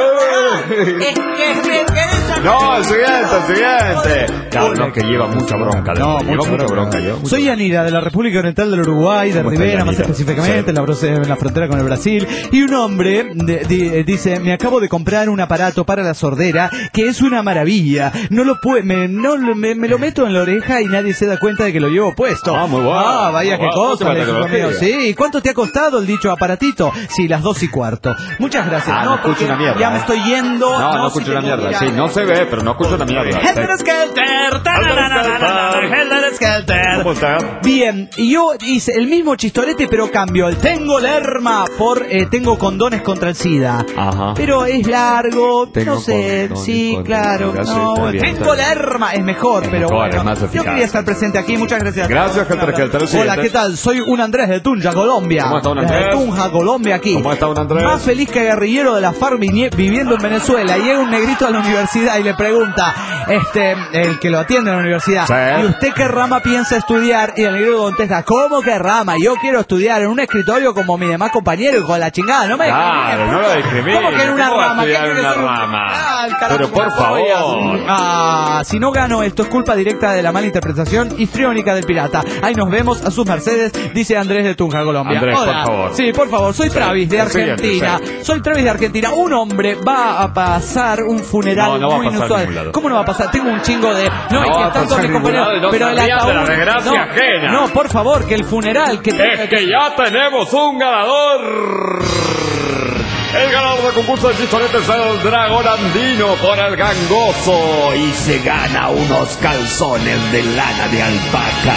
Es que me quedé. No, el siguiente, el siguiente. Claro, no, que lleva mucha bronca. No, lleva mucha mucha bronca. bronca. lleva mucha Soy Yanira, de la República Oriental del Uruguay, de ¿Cómo está Rivera, más Yanira? específicamente, Sí. en, la, bro- en la frontera con el Brasil. Y un hombre de- de- dice: me acabo de comprar un aparato para la sordera que es una maravilla. No lo puedo, me, no, lo- me, me lo meto en la oreja y nadie se da cuenta de que lo llevo puesto. Ah, muy bueno. Ah, vaya Muy qué bueno. cosa, No te le falta dijo que lo amigo. diga. Sí, ¿y cuánto te ha costado el dicho aparatito? Sí, las dos y cuarto. Muchas gracias. Ah, no escucho porque una mierda, ya me eh. estoy yendo. No, no, sí escucho una tengo que mierda. ir a- Sí, no se ve, pero no escucho una mierda. Helter Skelter, tararararara, Helter Skelter. ¿Cómo está? Bien, y yo hice el mismo chistorete, pero cambio el tengo lerma por eh, tengo condones contra el SIDA. Ajá. Pero es largo, Tengo no sé, condones sí, contra claro. el SIDA, sí, No, está bien, tengo está bien. lerma es mejor, Es pero mejor, bueno. es más Yo eficaz. quería estar presente aquí, muchas gracias. Gracias, Helter Skelter. Hola, Siguiente. ¿qué tal? Soy un Andrés de Tunja, Colombia. ¿Cómo está un Desde Andrés? Tunja, Colombia, aquí. ¿Cómo está un Andrés? Más feliz que guerrillero de la FARC vini- viviendo en Venezuela. Llega un negrito a la universidad y le pregunta, este, el que lo atiende en la universidad, Sí. ¿y usted qué rama piensa estudiar? Y el negro contesta, ¿cómo qué rama? Yo quiero estudiar en un escritorio como mis demás compañeros, con la chingada, no me Claro, no lo discrimines. ¿Cómo que en una ¿Cómo va a rama? ¿Qué estudiar quiere en una ser un- rama? Ah, el carajo, Pero por ¿cómo voy a- favor. Ah, si no gano esto es culpa directa de la mala interpretación histriónica del pirata. Ahí nos vemos a sus mercedes, dice Andrés de Tunja, Colombia. Andrés, por Hola. favor. Sí, por favor, soy Travis de el siguiente, Argentina. Soy Travis de Argentina. Un hombre va a pasar un funeral No, no va a muy pasar a inusual. ningún lado. ¿Cómo no va a pasar? Tengo un chingo de. No, No es va que a están todos pasar mis a ningún compañeros. lado y no Pero se el rían de la ataúd. desgracia no, ajena. no, por favor, que el funeral que Es que ya tenemos un ganador. El ganador del concurso de chistoretes es el dragón andino por el gangoso y se gana unos calzones de lana de alpaca.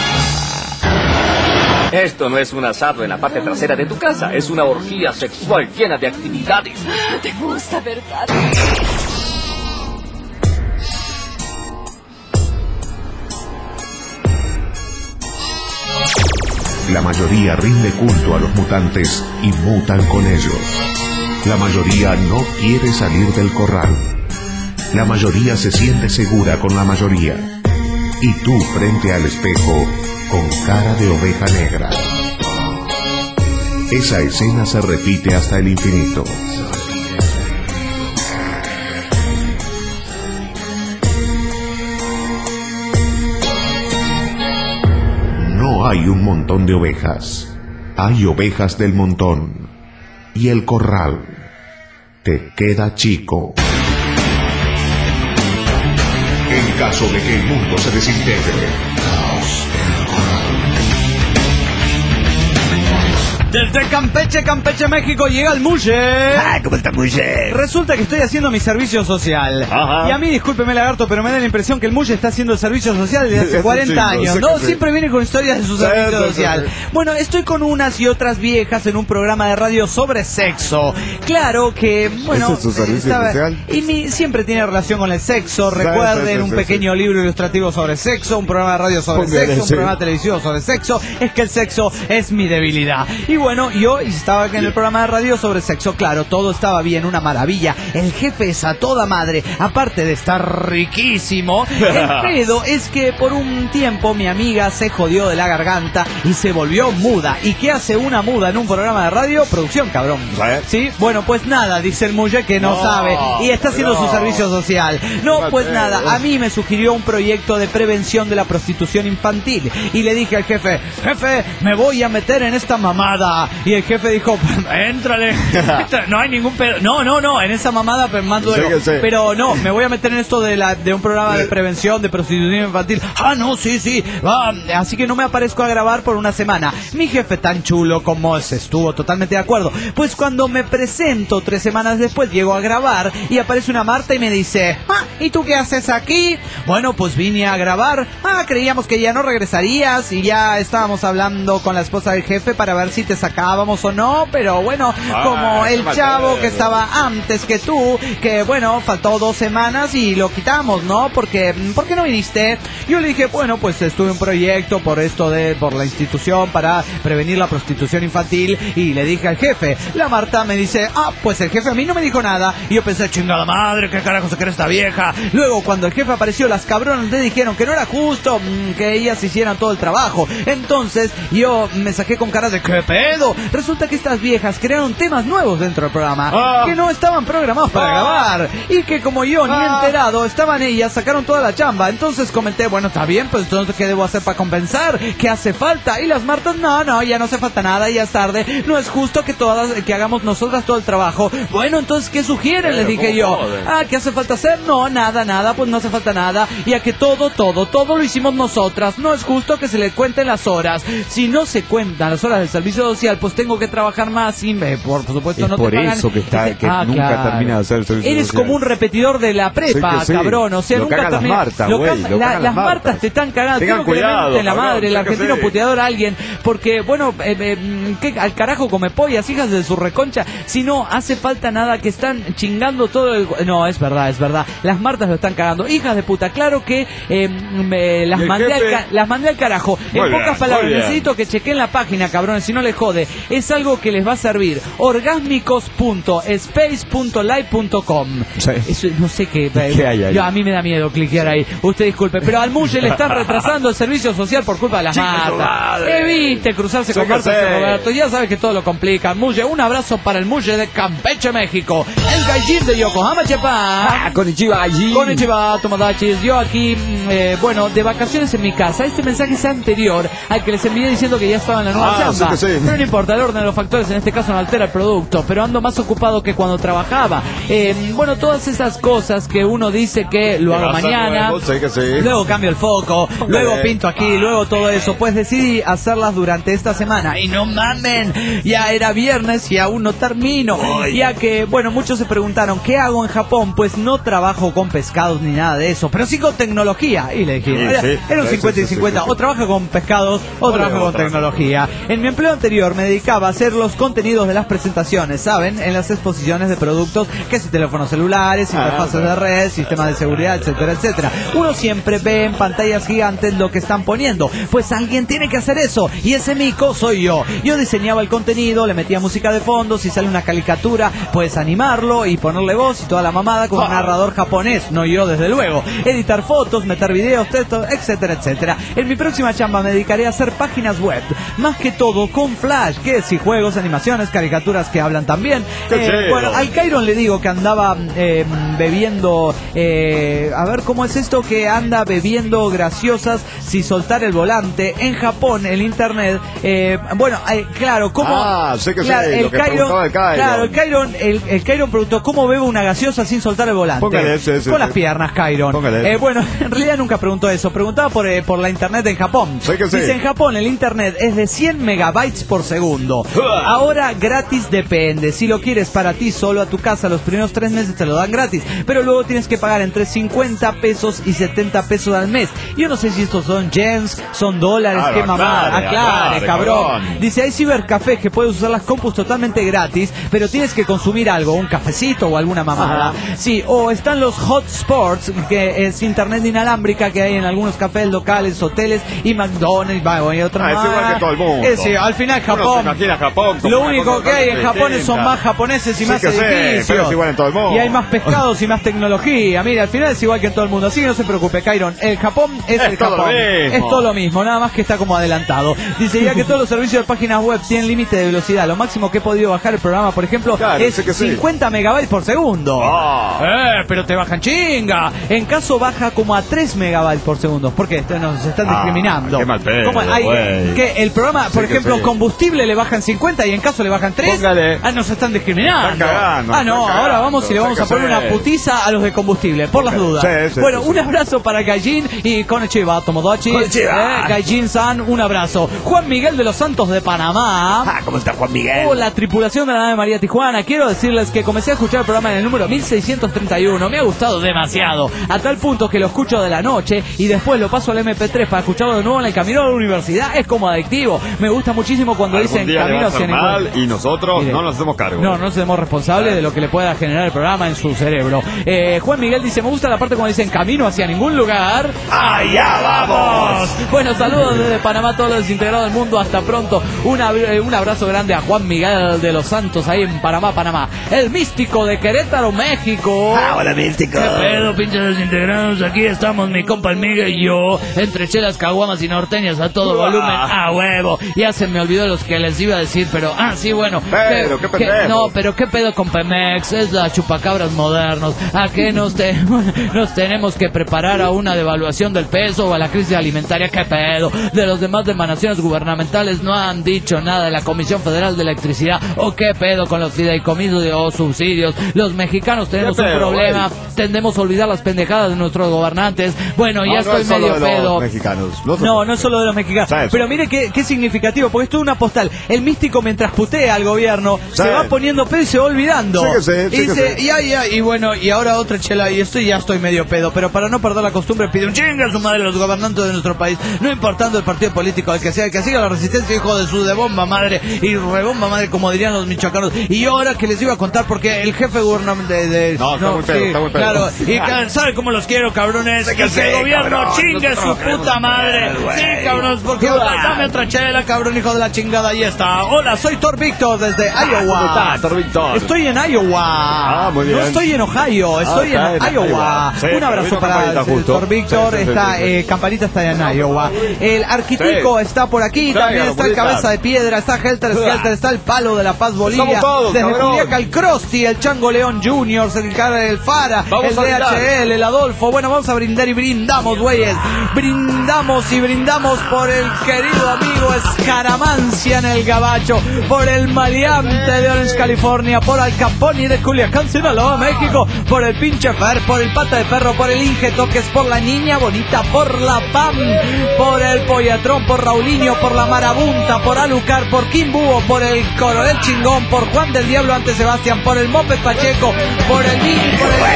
Esto no es un asado en la parte trasera de tu casa, es una orgía sexual llena de actividades. Te gusta, ¿verdad? La mayoría rinde culto a los mutantes y mutan con ellos. La mayoría no quiere salir del corral. La mayoría se siente segura con la mayoría. Y tú frente al espejo con cara de oveja negra. Esa escena se repite hasta el infinito. No hay un montón de ovejas. Hay ovejas del montón. Y el corral te queda chico. En caso de que el mundo se desintegre, caos en el corral. Desde Campeche, Campeche, México, llega el Mulle. Ah, ¿cómo está Mulle? Resulta que estoy haciendo mi servicio social. Ajá. Y a mí, discúlpeme, lagarto, pero me da la impresión que el Mulle está haciendo el servicio social desde hace Eso cuarenta sí, años. sé ¿No? que sí. Siempre viene con historias de su Sí, servicio sí, sí, social. sí. Bueno, estoy con unas y otras viejas en un programa de radio sobre sexo. Claro que, bueno. ¿Ese es su servicio estaba- social? Y mi, siempre tiene relación con el sexo. Sí, Recuerden, sí, sí, un sí, pequeño libro ilustrativo sobre sexo, un programa de radio sobre Póngale, sexo, un sí. programa televisivo sobre sexo. Es que el sexo es mi debilidad. Y bueno, yo estaba en el programa de radio sobre sexo. Claro, todo estaba bien, una maravilla. El jefe es a toda madre, aparte de estar riquísimo. El pedo es que por un tiempo mi amiga se jodió de la garganta y se volvió muda. ¿Y qué hace una muda en un programa de radio? Producción, cabrón. ¿Sí? Bueno, pues nada, dice el mulle que no, No, sabe y está haciendo no. su servicio social. No, pues Mateo. nada, a mí me sugirió un proyecto de prevención de la prostitución infantil y le dije al jefe, jefe, me voy a meter en esta mamada. Y el jefe dijo, éntrale, entra, no hay ningún pedo. No, no, no, en esa mamada pues, más duelo. Sí que sí. Pero no, me voy a meter en esto de la de un programa de prevención de prostitución infantil. Ah, no, sí, sí. Ah, así que no me aparezco a grabar por una semana. Mi jefe tan chulo como se estuvo totalmente de acuerdo. Pues cuando me presento tres semanas después, llego a grabar y aparece una Marta y me dice, ah, ¿y tú qué haces aquí? Bueno, pues vine a grabar. Ah, creíamos que ya no regresarías y ya estábamos hablando con la esposa del jefe para ver si te sacábamos o no, pero bueno, como el chavo que estaba antes que tú, que bueno, faltó dos semanas y lo quitamos, ¿no? Porque, ¿por qué no viniste? Yo le dije, bueno, pues estuve en un proyecto por esto de, por la institución para prevenir la prostitución infantil y le dije al jefe, la Marta me dice, ah, pues el jefe a mí no me dijo nada y yo pensé, chingada madre, qué carajo se cree esta vieja. Luego cuando el jefe apareció, las cabronas le dijeron que no era justo mmm, que ellas hicieran todo el trabajo. Entonces yo me saqué con cara de, ¿qué pedo? Resulta que estas viejas crearon temas nuevos dentro del programa Ah. que no estaban programados para Ah. grabar y que como yo ni Ah. enterado estaban ellas, sacaron toda la chamba. Entonces comenté, bueno, está bien, pues entonces ¿qué debo hacer para compensar? ¿Qué hace falta? Y las Martas, no, no, ya no hace falta nada, ya es tarde, no es justo que todas, que hagamos nosotras todo el trabajo. Bueno, entonces ¿qué sugieren? Les dije yo. Ah, ¿qué hace falta hacer? No, nada, nada, pues no hace falta nada. Y a que todo, todo, todo lo hicimos nosotras. No es justo que se le cuenten las horas. Si no se cuentan las horas del servicio social, pues tengo que trabajar más y me, por supuesto Es no por te pagan. eso que está- que Ah, nunca claro. termina de hacer el servicio Eres social. como un repetidor de la prepa, Sí que sí. cabrón. O sea, Lo nunca cagan las termina- Martas, lo güey, cagan- lo la- cagan las las Martas Martas. te están cagando. Tengan Quiero que le cuidado, meten la cabrón, madre, el yo qué argentino sé. puteador a alguien. Porque, bueno, eh, eh, ¿qué al carajo come pollas, hijas de su reconcha? Si no hace falta nada, que están chingando todo el... No, es verdad, es verdad. Las Martas lo están cagando. Hijas de puta, claro que eh, me las, ¿Y el mandé al jefe? ca- las mandé al carajo. Muy En bien, pocas palabras, muy bien. necesito que chequen la página, cabrón. Si no les jode. Es algo que les va a servir. orgásmicos punto space punto live punto com. Sí. Eso, no sé qué. ¿Qué hay ahí? Yo, a mí me da miedo cliquear ahí. Usted disculpe, pero al Mulle le están retrasando el servicio social por culpa de las matas. Evite cruzarse Sí con que Marta sé. y Roberto. Ya sabes que todo lo complica. Mulle, un abrazo para el Mulle de Campeche, México. El gallín de Yokohama, Chepa. Ah, konnichiwa, allí. Konnichiwa, Tomodachis. Yo aquí, mm, eh, bueno, de vacaciones en mi casa. Este mensaje es anterior al que les envié diciendo que ya estaba en la nueva Ah, chamba. sí que sí. Pero no importa, el orden de los factores en este caso no altera el producto. Pero ando más ocupado que cuando trabajaba. Eh, bueno, todas esas cosas que uno dice que lo hago vas a mañana. nuevo, sí que sí. Luego cambio el foco, luego pinto aquí, luego todo eso. Pues decidí hacerlas durante esta semana. Y no mamen, ya era viernes y aún no termino. Ya que, bueno, muchos se preguntaron, ¿qué hago en Japón? Pues no trabajo con pescados ni nada de eso, pero sí con tecnología. Y le dije, Sí, era, sí. era un Sí, cincuenta y sí, sí, cincuenta. sí, sí. O trabajo con pescados o Ole, trabajo con otra. tecnología. En mi empleo anterior me dedicaba a hacer los contenidos de las presentaciones, ¿saben? En las exposiciones de productos, que si teléfonos celulares, Ah, interfaces ok. de red, sistemas de seguridad, etcétera, etcétera. Uno siempre ve en pantallas gigantes lo que están poniendo. Pues alguien tiene que hacer eso. Y ese mico soy yo. Yo diseñaba el contenido, le metía música de fondo, si sale una caricatura, pues animarlo y ponerle voz y toda la mamada como un narrador japonés, no yo desde luego. Editar fotos, meter videos, textos, etcétera, etcétera. En mi próxima chamba me dedicaré a hacer páginas web. Más que todo con Flash, que si juegos, animaciones, caricaturas que hablan también. Qué Eh, chido. bueno, al Cairon le digo que andaba eh, bebiendo, eh, a ver cómo es esto, que anda bebiendo graciosas sin soltar el volante. En Japón, el internet, eh, bueno, eh, claro, ¿cómo? Ah, sé que sí, claro, lo que preguntaba el Cairon. Claro, el Cairon, el, el Cairon preguntó, ¿cómo bebe una gaseosa sin soltar el volante? Póngale ese, ese, Con ese. las piernas, Cairon. Póngale. Eh, bueno, en realidad nunca preguntó eso, preguntaba por, eh, por la internet en Japón. Sé que sí. Dice, en Japón el internet es de cien megabytes por segundo. Ahora gratis depende. Si lo quieres para ti solo a tu casa, los primeros tres meses te lo dan gratis. Pero luego tienes que pagar entre cincuenta pesos y setenta pesos al mes. Yo no sé si estos son yens, son dólares, Claro, qué mamada. aclare, Aclare, aclare, cabrón. cabrón. Dice, hay cibercafés que puedes usar las compus totalmente gratis, pero tienes que consumir algo, un cafecito o alguna mamada. Sí, o están los hotspots, que es internet inalámbrica que hay en algunos cafés locales, hoteles y McDonald's, va, y otra Ah, es más. igual que todo el mundo. Es, sí, al final Uno Japón. se imagina Japón como Lo una único cosa que hay en totalmente Japón son distinta. más japoneses y Sí más que sé, edificios. pero es igual en todo el mundo. Y hay más pescados y más tecnología. Mira, al final es igual que en todo el mundo. Así que no se preocupe, Cairon. El Japón es, Es el todo Japón. lo mismo. Es todo lo mismo, nada más que está como adelantado. Dice ya que todos los servicios de páginas web tienen límite de velocidad. Lo máximo que he podido bajar el programa, por ejemplo, Claro, es sé que sí. cincuenta megabytes por segundo. Ah. Eh, pero te bajan chinga. En caso baja como a tres megabytes por segundo. ¿Por qué? Esto nos están Ah, discriminando. qué mal pedo, ¿Cómo hay- güey. que el programa, por Sí que ejemplo, sí. combustible le bajan cincuenta y en caso le bajan tres? Póngale. Ah, nos están discriminando. Están cagando, ah, no, están ahora cagando. vamos y le vamos Sé a que poner sí. una putiza a los de combustible, por las dudas. Sí, sí, bueno, sí, un sí. abrazo para Gallín y Konnichiwa, Tomodachi. Konnichiwa. Eh, Gallín-san, un abrazo. Juan Miguel de los Santos de Panamá. Ah, ¿cómo está Juan Miguel? Hola, tripulación de la nave María Tijuana. Quiero decirles que comencé a escuchar el programa en el número mil seiscientos treinta y uno. Me ha gustado demasiado. A tal punto que lo escucho de la noche y después lo paso al eme pe tres para escucharlo de nuevo en el camino a la universidad. Es como adictivo. Me gusta muchísimo cuando Algún dicen día le camino va a hacia hacer ningún... mal y nosotros Mire. no nos hacemos cargo. No, no somos responsables de lo que le pueda generar el programa en su cerebro. Eh, Juan Miguel dice, me gusta la parte cuando dicen camino hacia ningún lugar. ¡Allá vamos! Bueno, saludos desde Panamá a todos los desintegrados del mundo. Hasta pronto. Un, ab- eh, un abrazo grande a Juan Miguel de los Santos ahí en Panamá, Panamá. El místico de Querétaro, México. Ah, hola, místico. ¿Qué pedo, pinches desintegrados? Aquí estamos, mi compa el Miguel y yo, entre chelas, caguamas y norteñas a todo Uah. volumen, a huevo. Ya se me olvidó los que les iba a decir, pero, ah, sí, bueno. Pero, qué pendejo. No, pero qué pedo con Pemex, es la chupacabras modernos. ¿A qué nos, te- nos tenemos que preparar a una devaluación del peso o a la crisis alimentaria? ¿Qué pedo? De los demás emanaciones gubernamentales no han dicho nada de la Comisión Federal de Electricidad. ¿O qué pedo con los fideicomisos o subsidios? Los mexicanos tenemos ¿Qué un pedo, problema, güey? tendemos a olvidar las pendejadas de nuestros gobernantes. Bueno, ya No, no estoy es solo medio de los pedo. mexicanos. No, no es solo de los mexicanos. ¿Sabes? Pero mire qué, qué significativo, porque esto es una postal. El místico, mientras putea al gobierno, se ¿Sabes? va poniendo pedo y se va olvidando. Sí que sí, sí y que dice, sí. y, ay, ay, y bueno, y ahora otra chela, y estoy ya estoy medio pedo. Pero para no perder la costumbre, pide un chinga a su madre los gobernantes de nuestro país, no importando el partido político al que sea, que siga la resistencia, hijo de su de bomba madre, y rebomba madre, como dirían los michoacanos. Y yo ahora que les iba a contar, porque el jefe gubernamental de, de- No, está muy pedo, está muy pedo. claro, y que- ¿sabe cómo los quiero, cabrones? Sé que Y sí, que el gobierno cabrón, chingue nosotros su queremos puta madre. ver, güey. Sí, cabrones, porque Uah. dame otra chela, cabrón, hijo de la chingada. chingada, ahí está. Hola, soy Thor Víctor desde Iowa. ¿Cómo estás, Thor Víctor? Estoy en Iowa. Ah, muy bien. No estoy en Ohio, estoy Ah, en está en Iowa. Iowa. Sí, Un abrazo vino para Campanita justo. Thor Víctor. Sí, sí, sí, está, sí, sí. eh, Campanita está en Iowa. El Arquitico Sí. está por aquí. Sí, También está el Campanita. Cabeza de Piedra. Está Helter Skelter. Está el Palo de la Paz Bolivia. Estamos todos, Desde cabrón. Juliaca, el Krusty, el Chango León junior, el, Cara- el Fara, Vamos el a D H brindar. L, el Adolfo. Bueno, vamos a brindar y brindamos, güeyes. Brindamos y brindamos por el querido amigo Escaramancia en el Gabacho, por el maleante de Orange, California, por Al Capone de Culiacán, Sinaloa, México, por el pinche Fer, por el Pata de Perro, por el Inge Toques, por la Niña Bonita, por la Pam, por el Pollatrón, por Raulinho, por la Marabunta, por Alucar, por Kim Búho, por el Coronel Chingón, por Juan del Diablo ante Sebastián, por el Moped Pacheco, por el Vini, por el...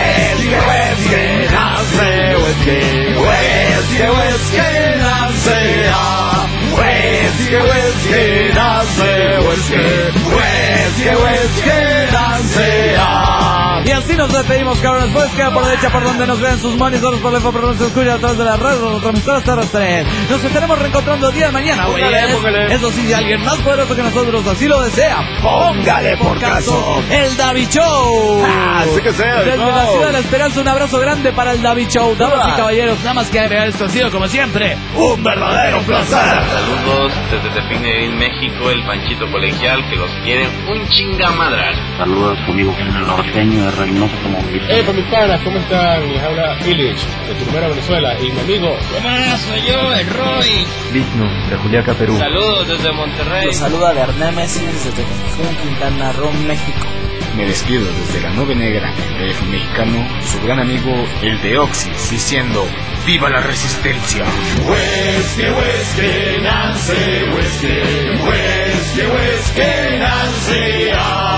Y así nos despedimos, cabrones. Pues queda por derecha por donde nos ven sus monitores, por lejos por donde se escucha a través de las redes, los transmisores terrestres. Nos estaremos reencontrando el día de mañana, güey. Póngale, póngale. Eso sí, si alguien más poderoso que nosotros así lo desea, Póngale por caso. el David Show. Ah, sí que sea, Desde no. la Ciudad de la Esperanza, un abrazo grande para el David Show. Damas y caballeros, nada más que agregar, esto ha sido como siempre Un verdadero placer. Saludos desde Tepinguerín, México, el Panchito Colegial, que los quieren un chingamadral. Saludos conmigo, el norteño de Reynoso como Eh, para mis panas, ¿cómo están? Les habla Illich, de Tucumán, Venezuela, y mi amigo... ¿Cómo soy yo, el Roy? Vigno de Juliaca, Perú. Saludos desde Monterrey. Los saluda Berné Messi desde Cancún, Quintana Roo, México. Me despido desde la Nube Negra, el mexicano, su gran amigo, el de Oxys, diciendo ¡viva la resistencia! Whisky, whisky, Nancy, whisky, whisky, whisky, Nancy.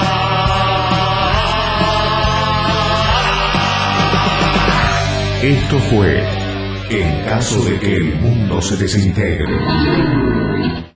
Esto fue En caso de que el mundo se desintegre.